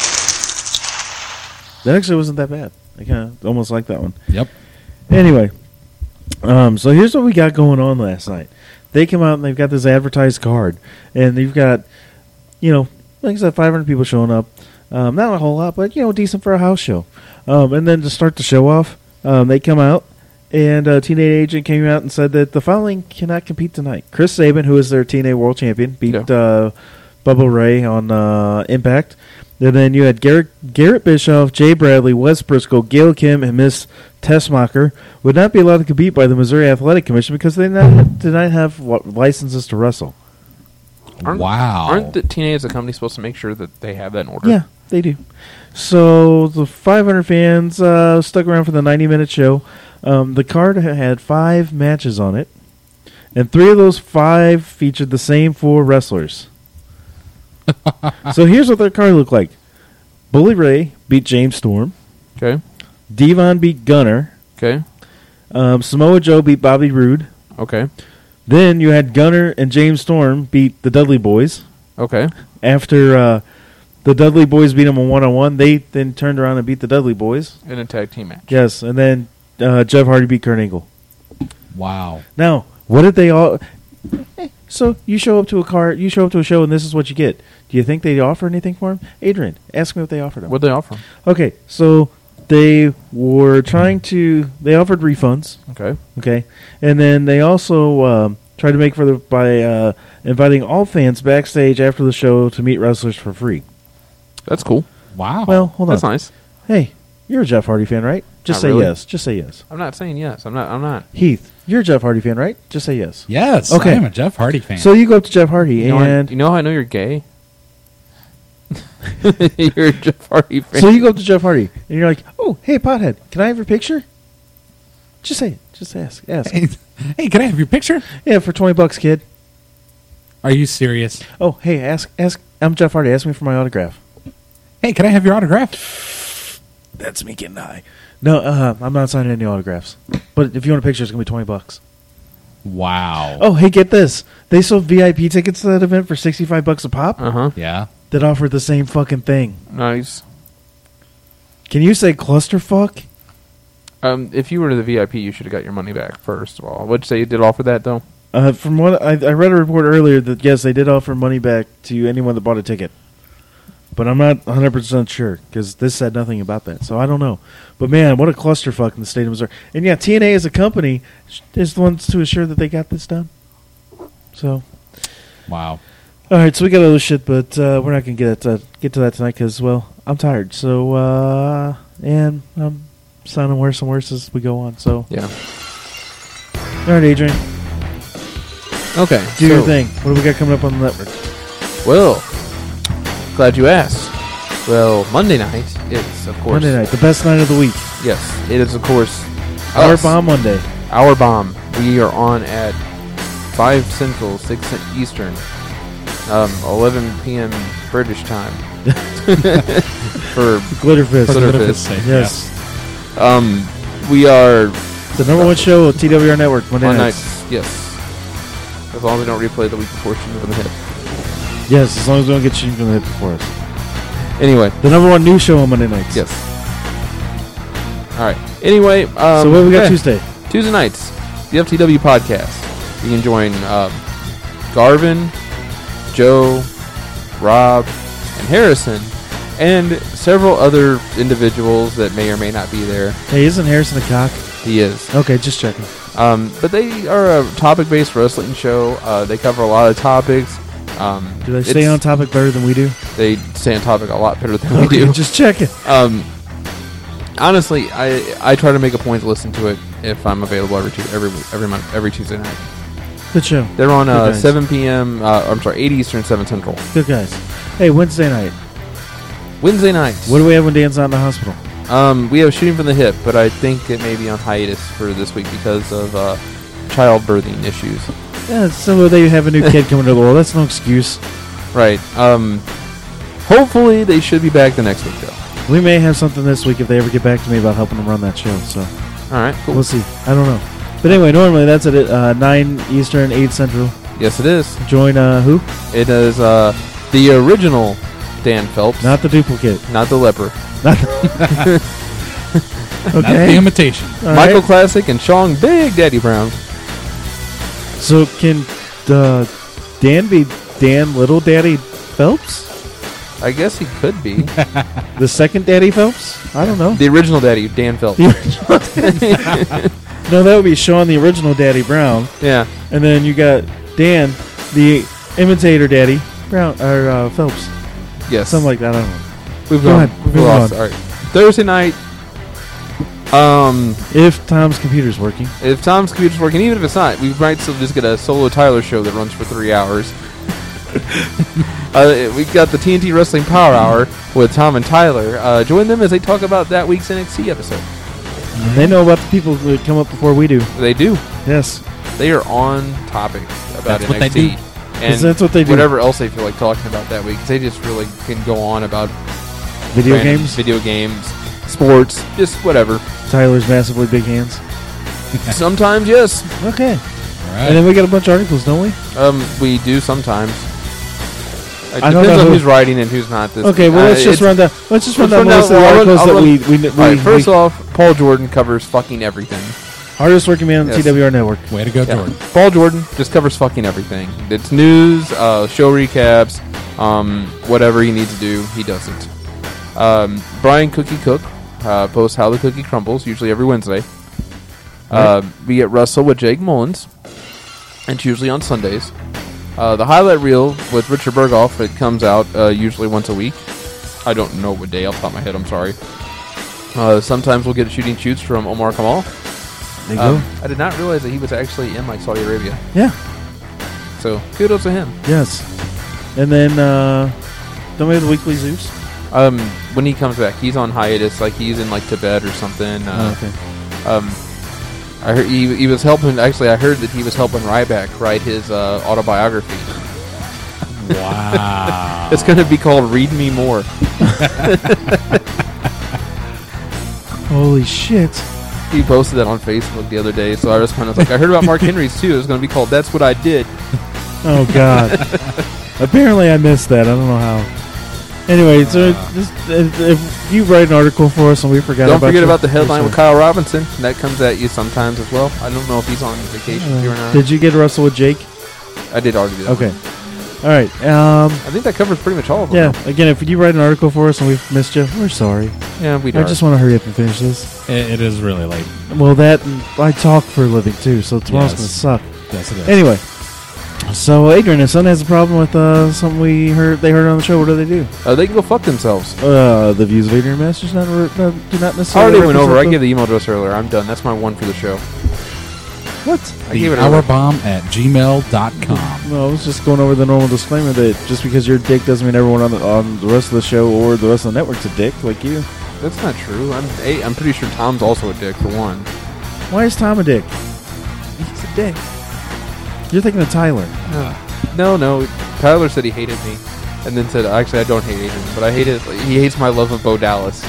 that actually wasn't that bad. I kind of almost like that one. Yep. Anyway, um, so here's what we got going on last night. They come out and they've got this advertised card, and you've got, you know, like I said, five hundred people showing up. Um, not a whole lot, but you know, decent for a house show. Um, and then to start the show off, um, they come out, and uh, T N A Agent came out and said that the following cannot compete tonight. Chris Sabin, who is their T N A World Champion, beat Yeah. uh, Bubba Ray on uh, Impact. And then you had Garrett, Garrett Bischoff, Jay Bradley, Wes Briscoe, Gail Kim, and Miss Tessmacher would not be allowed to compete by the Missouri Athletic Commission because they not, did not have wa- licenses to wrestle. Aren't, Wow. Aren't the T N A as a company supposed to make sure that they have that in order? Yeah, they do. So the five hundred fans uh, stuck around for the ninety-minute show. Um, the card ha- had five matches on it, and three of those five featured the same four wrestlers. So here's what their card looked like. Bully Ray beat James Storm. Okay. Devon beat Gunner. Okay. Um, Samoa Joe beat Bobby Roode. Okay. Then you had Gunner and James Storm beat the Dudley Boys. Okay. After uh, the Dudley Boys beat them a one-on-one, they then turned around and beat the Dudley Boys. In a tag team match. Yes, and then uh, Jeff Hardy beat Kurt Angle. Wow. Now, what did they all... Eh, so you show up to a car, you show up to a show, and this is what you get. Do you think they offer anything for him? Adrian, ask me what they offered him. What'd they offer him? Okay, so they were trying to... They offered refunds. Okay. Okay, and then they also um, tried to make for the by uh, inviting all fans backstage after the show to meet wrestlers for free. That's cool. Wow. Well, hold on. That's nice. Hey, you're a Jeff Hardy fan, right? Just Not say really. yes. Just say yes. I'm not saying yes. I'm not. I'm not. Heath, you're a Jeff Hardy fan, right? Just say yes. yes. Okay. I am a Jeff Hardy fan. So you go up to Jeff Hardy, You know, how- and you know how I know you're gay? You're a Jeff Hardy fan. so you go up to Jeff Hardy, and you're like, "Oh, hey, pothead, can I have your picture?" Just say it. Just ask. Ask. hey, hey, can I have your picture? Yeah, for twenty bucks, kid. Are you serious? Oh, hey, ask. Ask. I'm Jeff Hardy. Ask me for my autograph. Hey, can I have your autograph? That's me getting high. No, uh, I'm not signing any autographs. But if you want a picture, it's gonna be twenty bucks. Wow. Oh, hey, get this. They sold V I P tickets to that event for sixty-five bucks a pop Uh huh. Yeah. that offered the same fucking thing. Nice. Can you say clusterfuck? Um, if you were to the V I P, you should have got your money back first of all. Would you say you did offer that though? Uh, from what I, I read a report earlier that, yes, they did offer money back to anyone that bought a ticket. But I'm not one hundred percent sure because this said nothing about that. So I don't know. But, man, what a clusterfuck in the state of Missouri. And, yeah, T N A as a company is the ones to assure that they got this done. So, Wow. all right, so we got other shit, but uh, we're not going to get uh, get to that tonight because, well, I'm tired. So, uh, and I'm sounding worse and worse as we go on. So, Yeah. all right, Adrian, Okay. do your so- thing. What do we got coming up on the network? Well, glad you asked. Well, Monday night is of course Monday night, the best night of the week. Yes, it is of course Our us. Bomb Monday. Our Bomb. We are on at five Central, six Eastern, um, eleven p.m. British time. For Glitter Fist. Glitter Glitter Fist. Fist, Yes. um, we are The number one show of T W R Network, Monday on nights. nights. Yes, as long as we don't replay the week before shooting from the hip. Yes, as long as we don't get shooting from the hip before us. Anyway, The number one news show on Monday nights. yes. All right. Anyway, um, So what do we got okay. Tuesday? Tuesday nights, the F T W podcast. You can join um, Garvin, Joe, Rob, and Harrison, and several other individuals that may or may not be there. Hey, isn't Harrison a cock? He is. Okay, just checking. Um, but they are a topic-based wrestling show. Uh, they cover a lot of topics. Um, Do they stay it's- on topic better than we do? They stay on topic a lot better than we Okay, do. just checking. Um, honestly, I I try to make a point to listen to it if I'm available every tu- every every month every Tuesday night. Good show. They're on Good uh, guys. seven p.m. Uh, I'm sorry, eight Eastern, seven Central. Good guys. Hey, Wednesday night. Wednesday nights. What do we have when Dan's out in the hospital? Um, we have shooting from the hip, but I think it may be on hiatus for this week because of uh, childbirthing issues. Yeah, it's so they have a new kid coming to the world. That's no excuse. Right. Um, Hopefully, they should be back the next week, though. We may have something this week if they ever get back to me about helping them run that show. So All right, cool. we'll see. I don't know. But anyway, normally that's at uh, nine Eastern, eight Central. Yes, it is. Join uh, who? It is uh, the original Dan Phelps, Not the duplicate. not the leper. Not Not the okay. imitation. All Michael right. Classic and Sean Big Daddy Brown. So can uh, Dan be Dan Little Daddy Phelps? I guess he could be. The second Daddy Phelps? I don't know. The original daddy, Dan Phelps. The original Daddy- no, that would be Sean, the original Daddy Brown. Yeah. And then you got Dan, the imitator Daddy Brown, or uh, Phelps. Yes. Something like that. I don't know. We've Go gone. ahead. We've Move lost. on. All right. Thursday night. Um, If Tom's computer's working. if Tom's computer's working, even if it's not, we might still just get a solo Tyler show that runs for three hours. uh, we got the T N T Wrestling Power Hour with Tom and Tyler. Uh, join them as they talk about that week's N X T episode. And they know about the people who come up before we do. They do. Yes. They are on topic about That's what N X T. they do. And that's what they do. Whatever else they feel like talking about that week. 'Cause they just really can go on about Video random games. video games, sports, just whatever. Tyler's massively big hands. Sometimes, yes. Okay. All And right. then we got a bunch of articles, don't we? Um, we do sometimes. It I don't depends know on who- who's writing and who's not. This Okay, week. well Uh, let's just it's- run down. Let's just run let's down run most down- of the I'll run- articles I'll that run- we we, we, All right, first we off, Paul Jordan covers fucking everything. hardest working man on the Yes. T W R network. Way to go, Yeah. Jordan. Paul Jordan just covers fucking everything. It's news, uh, show recaps, um, whatever he needs to do, he does it. Um, Brian Cookie Cook uh, posts How the Cookie Crumbles, usually every Wednesday. Uh, we get Russell with Jake Mullins, and it's usually on Sundays. Uh, the highlight reel with Richard Berghoff, it comes out uh, usually once a week. I don't know what day off the top of my head, I'm sorry. Uh, sometimes we'll get shooting shoots from Omar Kamal. There you Um, I did not realize that he was actually in like Saudi Arabia. go. Yeah. So kudos to him. Yes. And then uh, don't we have the weekly Zeus? Um, when he comes back, he's on hiatus. Like he's in like Tibet or something. Oh, Uh, okay. Um, I heard he, he was helping. Actually, I heard that he was helping Ryback write his uh, autobiography. Wow. It's going to be called "Read Me More." Holy shit. He posted that on Facebook the other day. So I responded, I was like, "I heard about Mark Henry's too. It's going to be called That's What I Did." Oh God. Apparently I missed that. I don't know how. Anyway, so just, if, if you write an article for us and we forgot Don't about forget you, about the headline we're with sorry. Kyle Robinson. That comes at you sometimes as well. I don't know if he's on vacation Uh, here or not. Did you get Russell with Jake? I did already do that. Okay. one. All right. Um, I think that covers pretty much all of them. yeah. Again, if you write an article for us and we've missed you, we're sorry. Yeah, we I just want to hurry up and finish this. It, it is really late. Well, that and I talk for a living too, so tomorrow's Yes. gonna suck. Yes, it is. Anyway, so Adrian, his son has a problem with uh, something we heard. They heard on the show. What do they do? Uh, they can go fuck themselves. Uh, the views of Adrian Masters not, re- not do not I necessarily. already went over. I represent gave the email address earlier. I'm done. That's my one for the show. the- what? I The gave it over. Hourbomb at gmail dot com. No, I was just going over the normal disclaimer that just because you're a dick doesn't mean everyone on the on the rest of the show or the rest of the network's a dick like you. That's not true. I'm hey, I'm pretty sure Tom's also a dick for one. Why is Tom a dick? He's a dick. You're thinking of Tyler. No, no. Tyler said he hated me, and then said, "Actually, I don't hate Adrian, but I hate it. He hates my love of Bo Dallas."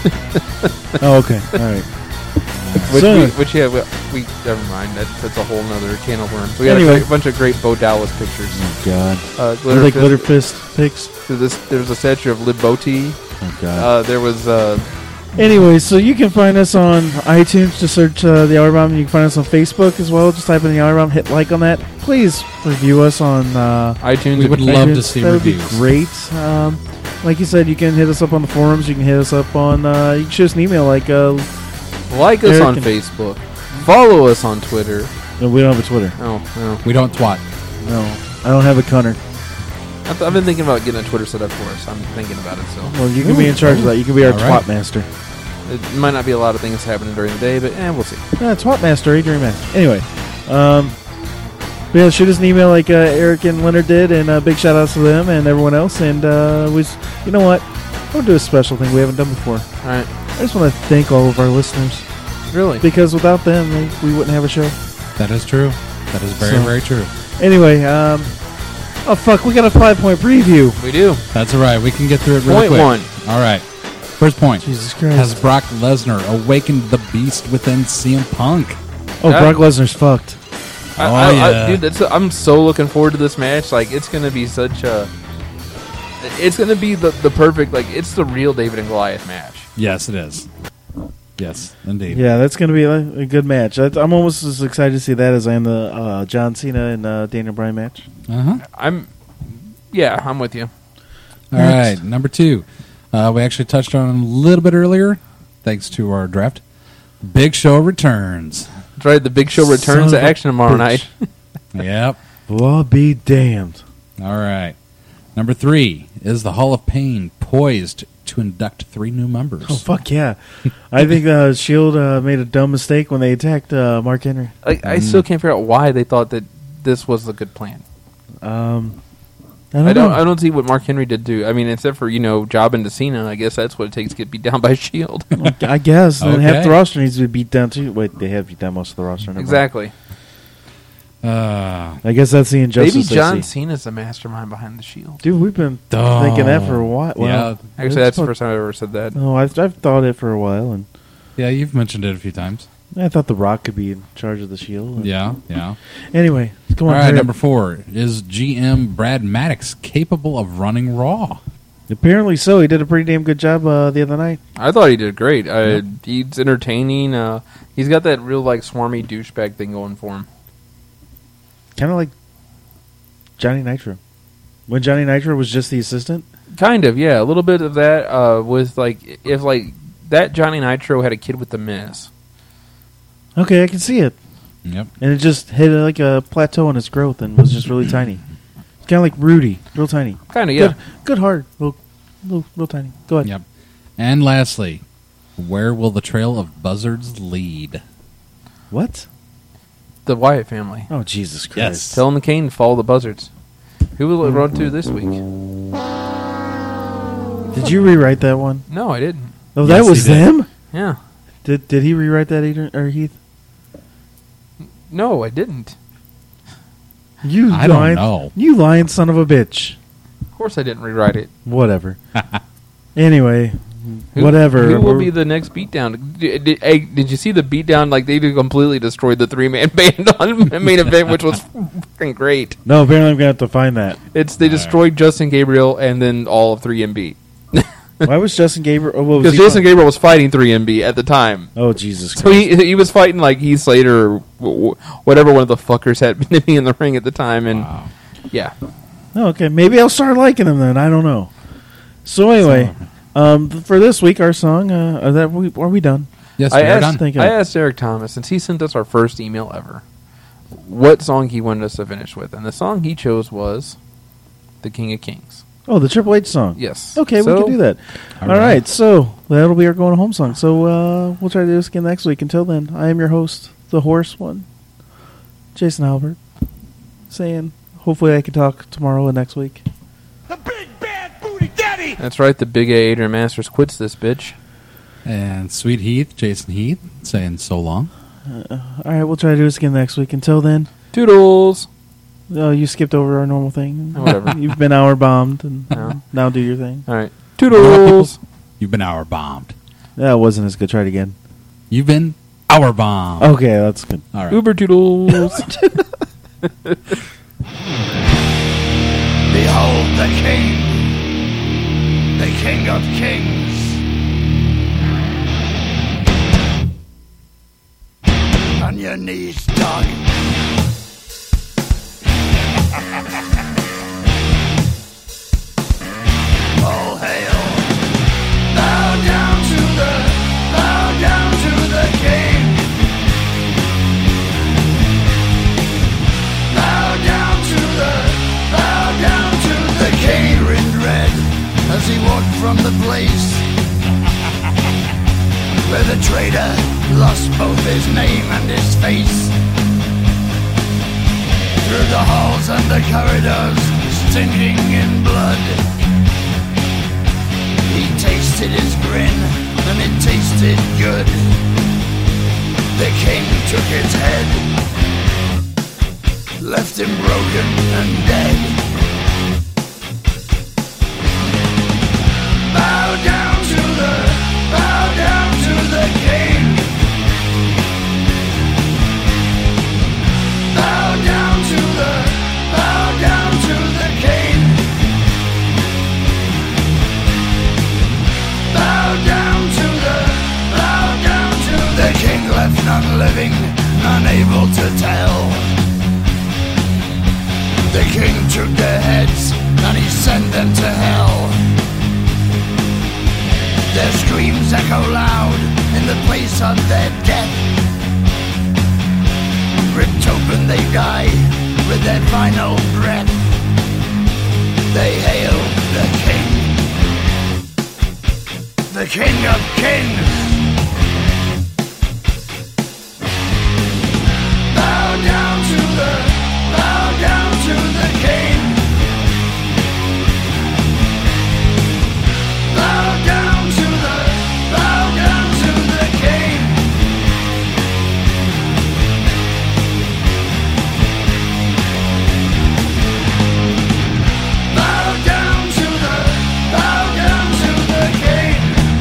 Oh, okay. All right. Which, So- we, which yeah, we, we never mind. That's, that's a whole nother can of worms. We got Anyway. a great, bunch of great Bo Dallas pictures. Oh God. Uh, Are glitter they fist- glitter fist pics? There's, this, there's a statue of Lib Boti. Oh God. Uh, there was uh, Anyway, so you can find us on iTunes. Just search uh, the Hour Bomb. You can find us on Facebook as well. Just type in the Hour Bomb. Hit like on that. Please review us on uh, iTunes. We would and- love to iTunes. see that reviews. would be great. Um, like you said, you can hit us up on the forums. You can hit us up on. Uh, you can shoot us an email. Like, uh, like us Eric on and- Facebook. Follow us on Twitter. no, we don't have a Twitter. Oh, no. We don't twat. No, I don't have a Cunner. I've, I've been thinking about getting a Twitter set up for us. I'm thinking about it, so Well, you can be in charge of that. You can be our All twat right. master. it might not be a lot of things happening during the day, but eh, we'll see. Yeah, twat master, Adrian Master. Anyway, um, but yeah, shoot us an email like uh, Eric and Leonard did, and uh, big shout outs to them and everyone else. And uh, we, s- you know what? We'll do a special thing we haven't done before. All right, I just want to thank all of our listeners really. because without them, we we wouldn't have a show. That is true. That is very, So- very true. Anyway, um, Oh, fuck. We got a five-point preview. We do. That's all right. We can get through it really Point quick. one. All right. First point. Jesus Christ. Has Brock Lesnar awakened the beast within C M Punk? Oh, Uh, Brock Lesnar's fucked. I, Oh, I, I, yeah. dude, that's, I'm so looking forward to this match. Like, it's gonna be such a. It's gonna be the the perfect, like, it's the real David and Goliath match. Yes, it is. Yes, indeed. Yeah, that's going to be a, a good match. I, I'm almost as excited to see that as I am the uh, John Cena and uh, Daniel Bryan match. Uh-huh. I'm, yeah, I'm with you. All right, number two. Uh, we actually touched on it a little bit earlier, thanks to our draft. Big Show returns. That's right. The Big Show returns Son to of a action tomorrow bitch. night. Yep. Well, be damned. All right. Number three. Is the Hall of Pain poised to induct three new members? Oh, fuck yeah. I think uh, Shield uh, made a dumb mistake when they attacked uh, Mark Henry. Like, I still can't figure out why they thought that this was a good plan. Um, I don't, I don't. know. I don't see what Mark Henry did do. I mean, except for you know jobbing to Cena. I guess that's what it takes to get beat down by Shield. I guess. And half Okay. the roster needs to be beat down, too. Wait, they have beat down most of the roster. Never mind. Exactly. Uh, I guess that's the injustice. Maybe John I see. Cena's the mastermind behind the Shield. Dude, we've been Oh. thinking that for a while. Well, Yeah. Actually, it's that's the about- first time I've ever said that. No, I've, I've thought it for a while, and yeah, you've mentioned it a few times. I thought The Rock could be in charge of the Shield. Yeah, yeah. Anyway, come All on. right, hurry number up. four. Is G M Brad Maddox capable of running Raw? Apparently so. He did a pretty damn good job uh, the other night. I thought he did great. Uh, He's entertaining. Uh, he's got that real like swarmy douchebag thing going for him. Kind of like Johnny Nitro. When Johnny Nitro was just the assistant. Kind of, yeah. A little bit of that uh, with like if like that Johnny Nitro had a kid with the Miz. Okay, I can see it. Yep. And it just hit uh, like a plateau in its growth and was just really tiny. It's kind of like Rudy. Real tiny. Kind of, yeah. Good, good heart. Real, real, real tiny. Go ahead. Yep. And lastly, where will the trail of buzzards lead? What? The Wyatt family. Oh, Jesus Christ. Yes. Tell them Kane to follow the buzzards. Who will it run to this week? Did you rewrite that one? No, I didn't. Oh, Yes, that was he did. them? Yeah. Did Did he rewrite that, Adrian, or Heath? No, I didn't. You I don't lying, know. You lying son of a bitch. Of course, I didn't rewrite it. Whatever. Anyway, Who, whatever. Who will We're- be the next beatdown? Did, did, hey, did you see the beatdown? Like they did completely destroyed the three man band on the main event, which was fucking great. No, apparently I'm gonna have to find that. It's they destroyed Justin Gabriel and then all of three M B Why was Justin Gabriel? Oh, what was because he Justin fighting? Gabriel was fighting three M B at the time. Oh, Jesus So Christ! he he was fighting like Heath Slater or w- w- whatever one of the fuckers had been to be in the ring at the time, and Wow. yeah, Oh, okay, maybe I'll start liking him then. I don't know. So anyway, um, for this week, our song. Uh, are that we are we done? Yes, I we're asked done. Thank you. I asked Eric Thomas since he sent us our first email ever, what song he wanted us to finish with, and the song he chose was "The King of Kings." Oh, the Triple H song. Yes. Okay, we So- can do that. All All right. right. So that'll be our going home song. So uh, we'll try to do this again next week. Until then, I am your host, the horse one, Jason Albert, saying hopefully I can talk tomorrow and next week. The big bad booty daddy! That's right. The big A Adrian Masters quits this bitch. And Sweet Heath, Jason Heath, saying so long. All right, we'll try to do this again next week. Until then, Toodles. oh, you skipped over our normal thing. Whatever. You've been hour bombed, and No. now do your thing. All right. Toodles. You've been hour bombed. That wasn't as good. Try it again. You've been hour bombed. Okay, that's good. All right. Uber Toodles. Behold the King, the King of Kings. On your knees, dog. All hail. Bow down to the, bow down to the King. Bow down to the, bow down to the King in red as he walked from the place where the traitor lost both his name and his face. Through the halls and the corridors, stinking in blood, he tasted his grin, and it tasted good. The king took his head, left him broken and dead. living, unable to tell. The king took their heads and he sent them to hell. Their screams echo loud in the place of their death. Ripped open they die with their final breath. They hail the king, the king of kings. Bow down to the, bow down to the king. Bow down to the, bow down to the king. Bow down to the, bow down to the king.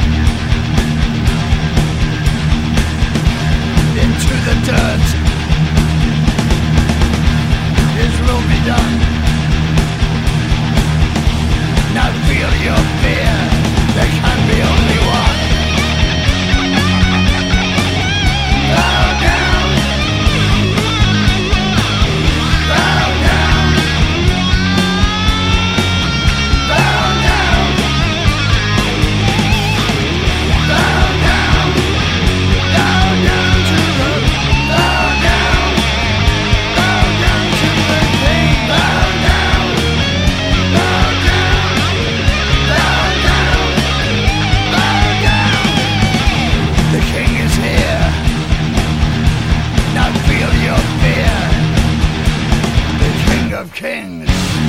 Into the dirt, His will be done. Now feel your fear, there can be only one. Bow down, bow down, bow down, bow down, bow down to the, bow down, bow down to the king, bow down, bow down, bow down, bow down. The king is here. Now feel your fear. The king of kings.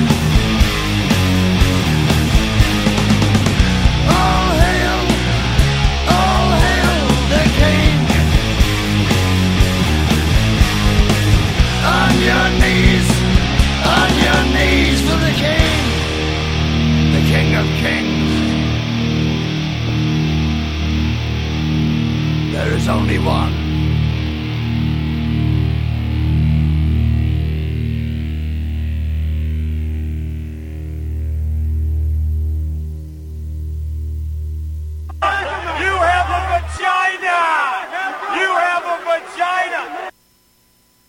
All hail, all hail the king. On your knees, on your knees for the king, the king of kings. There is only one.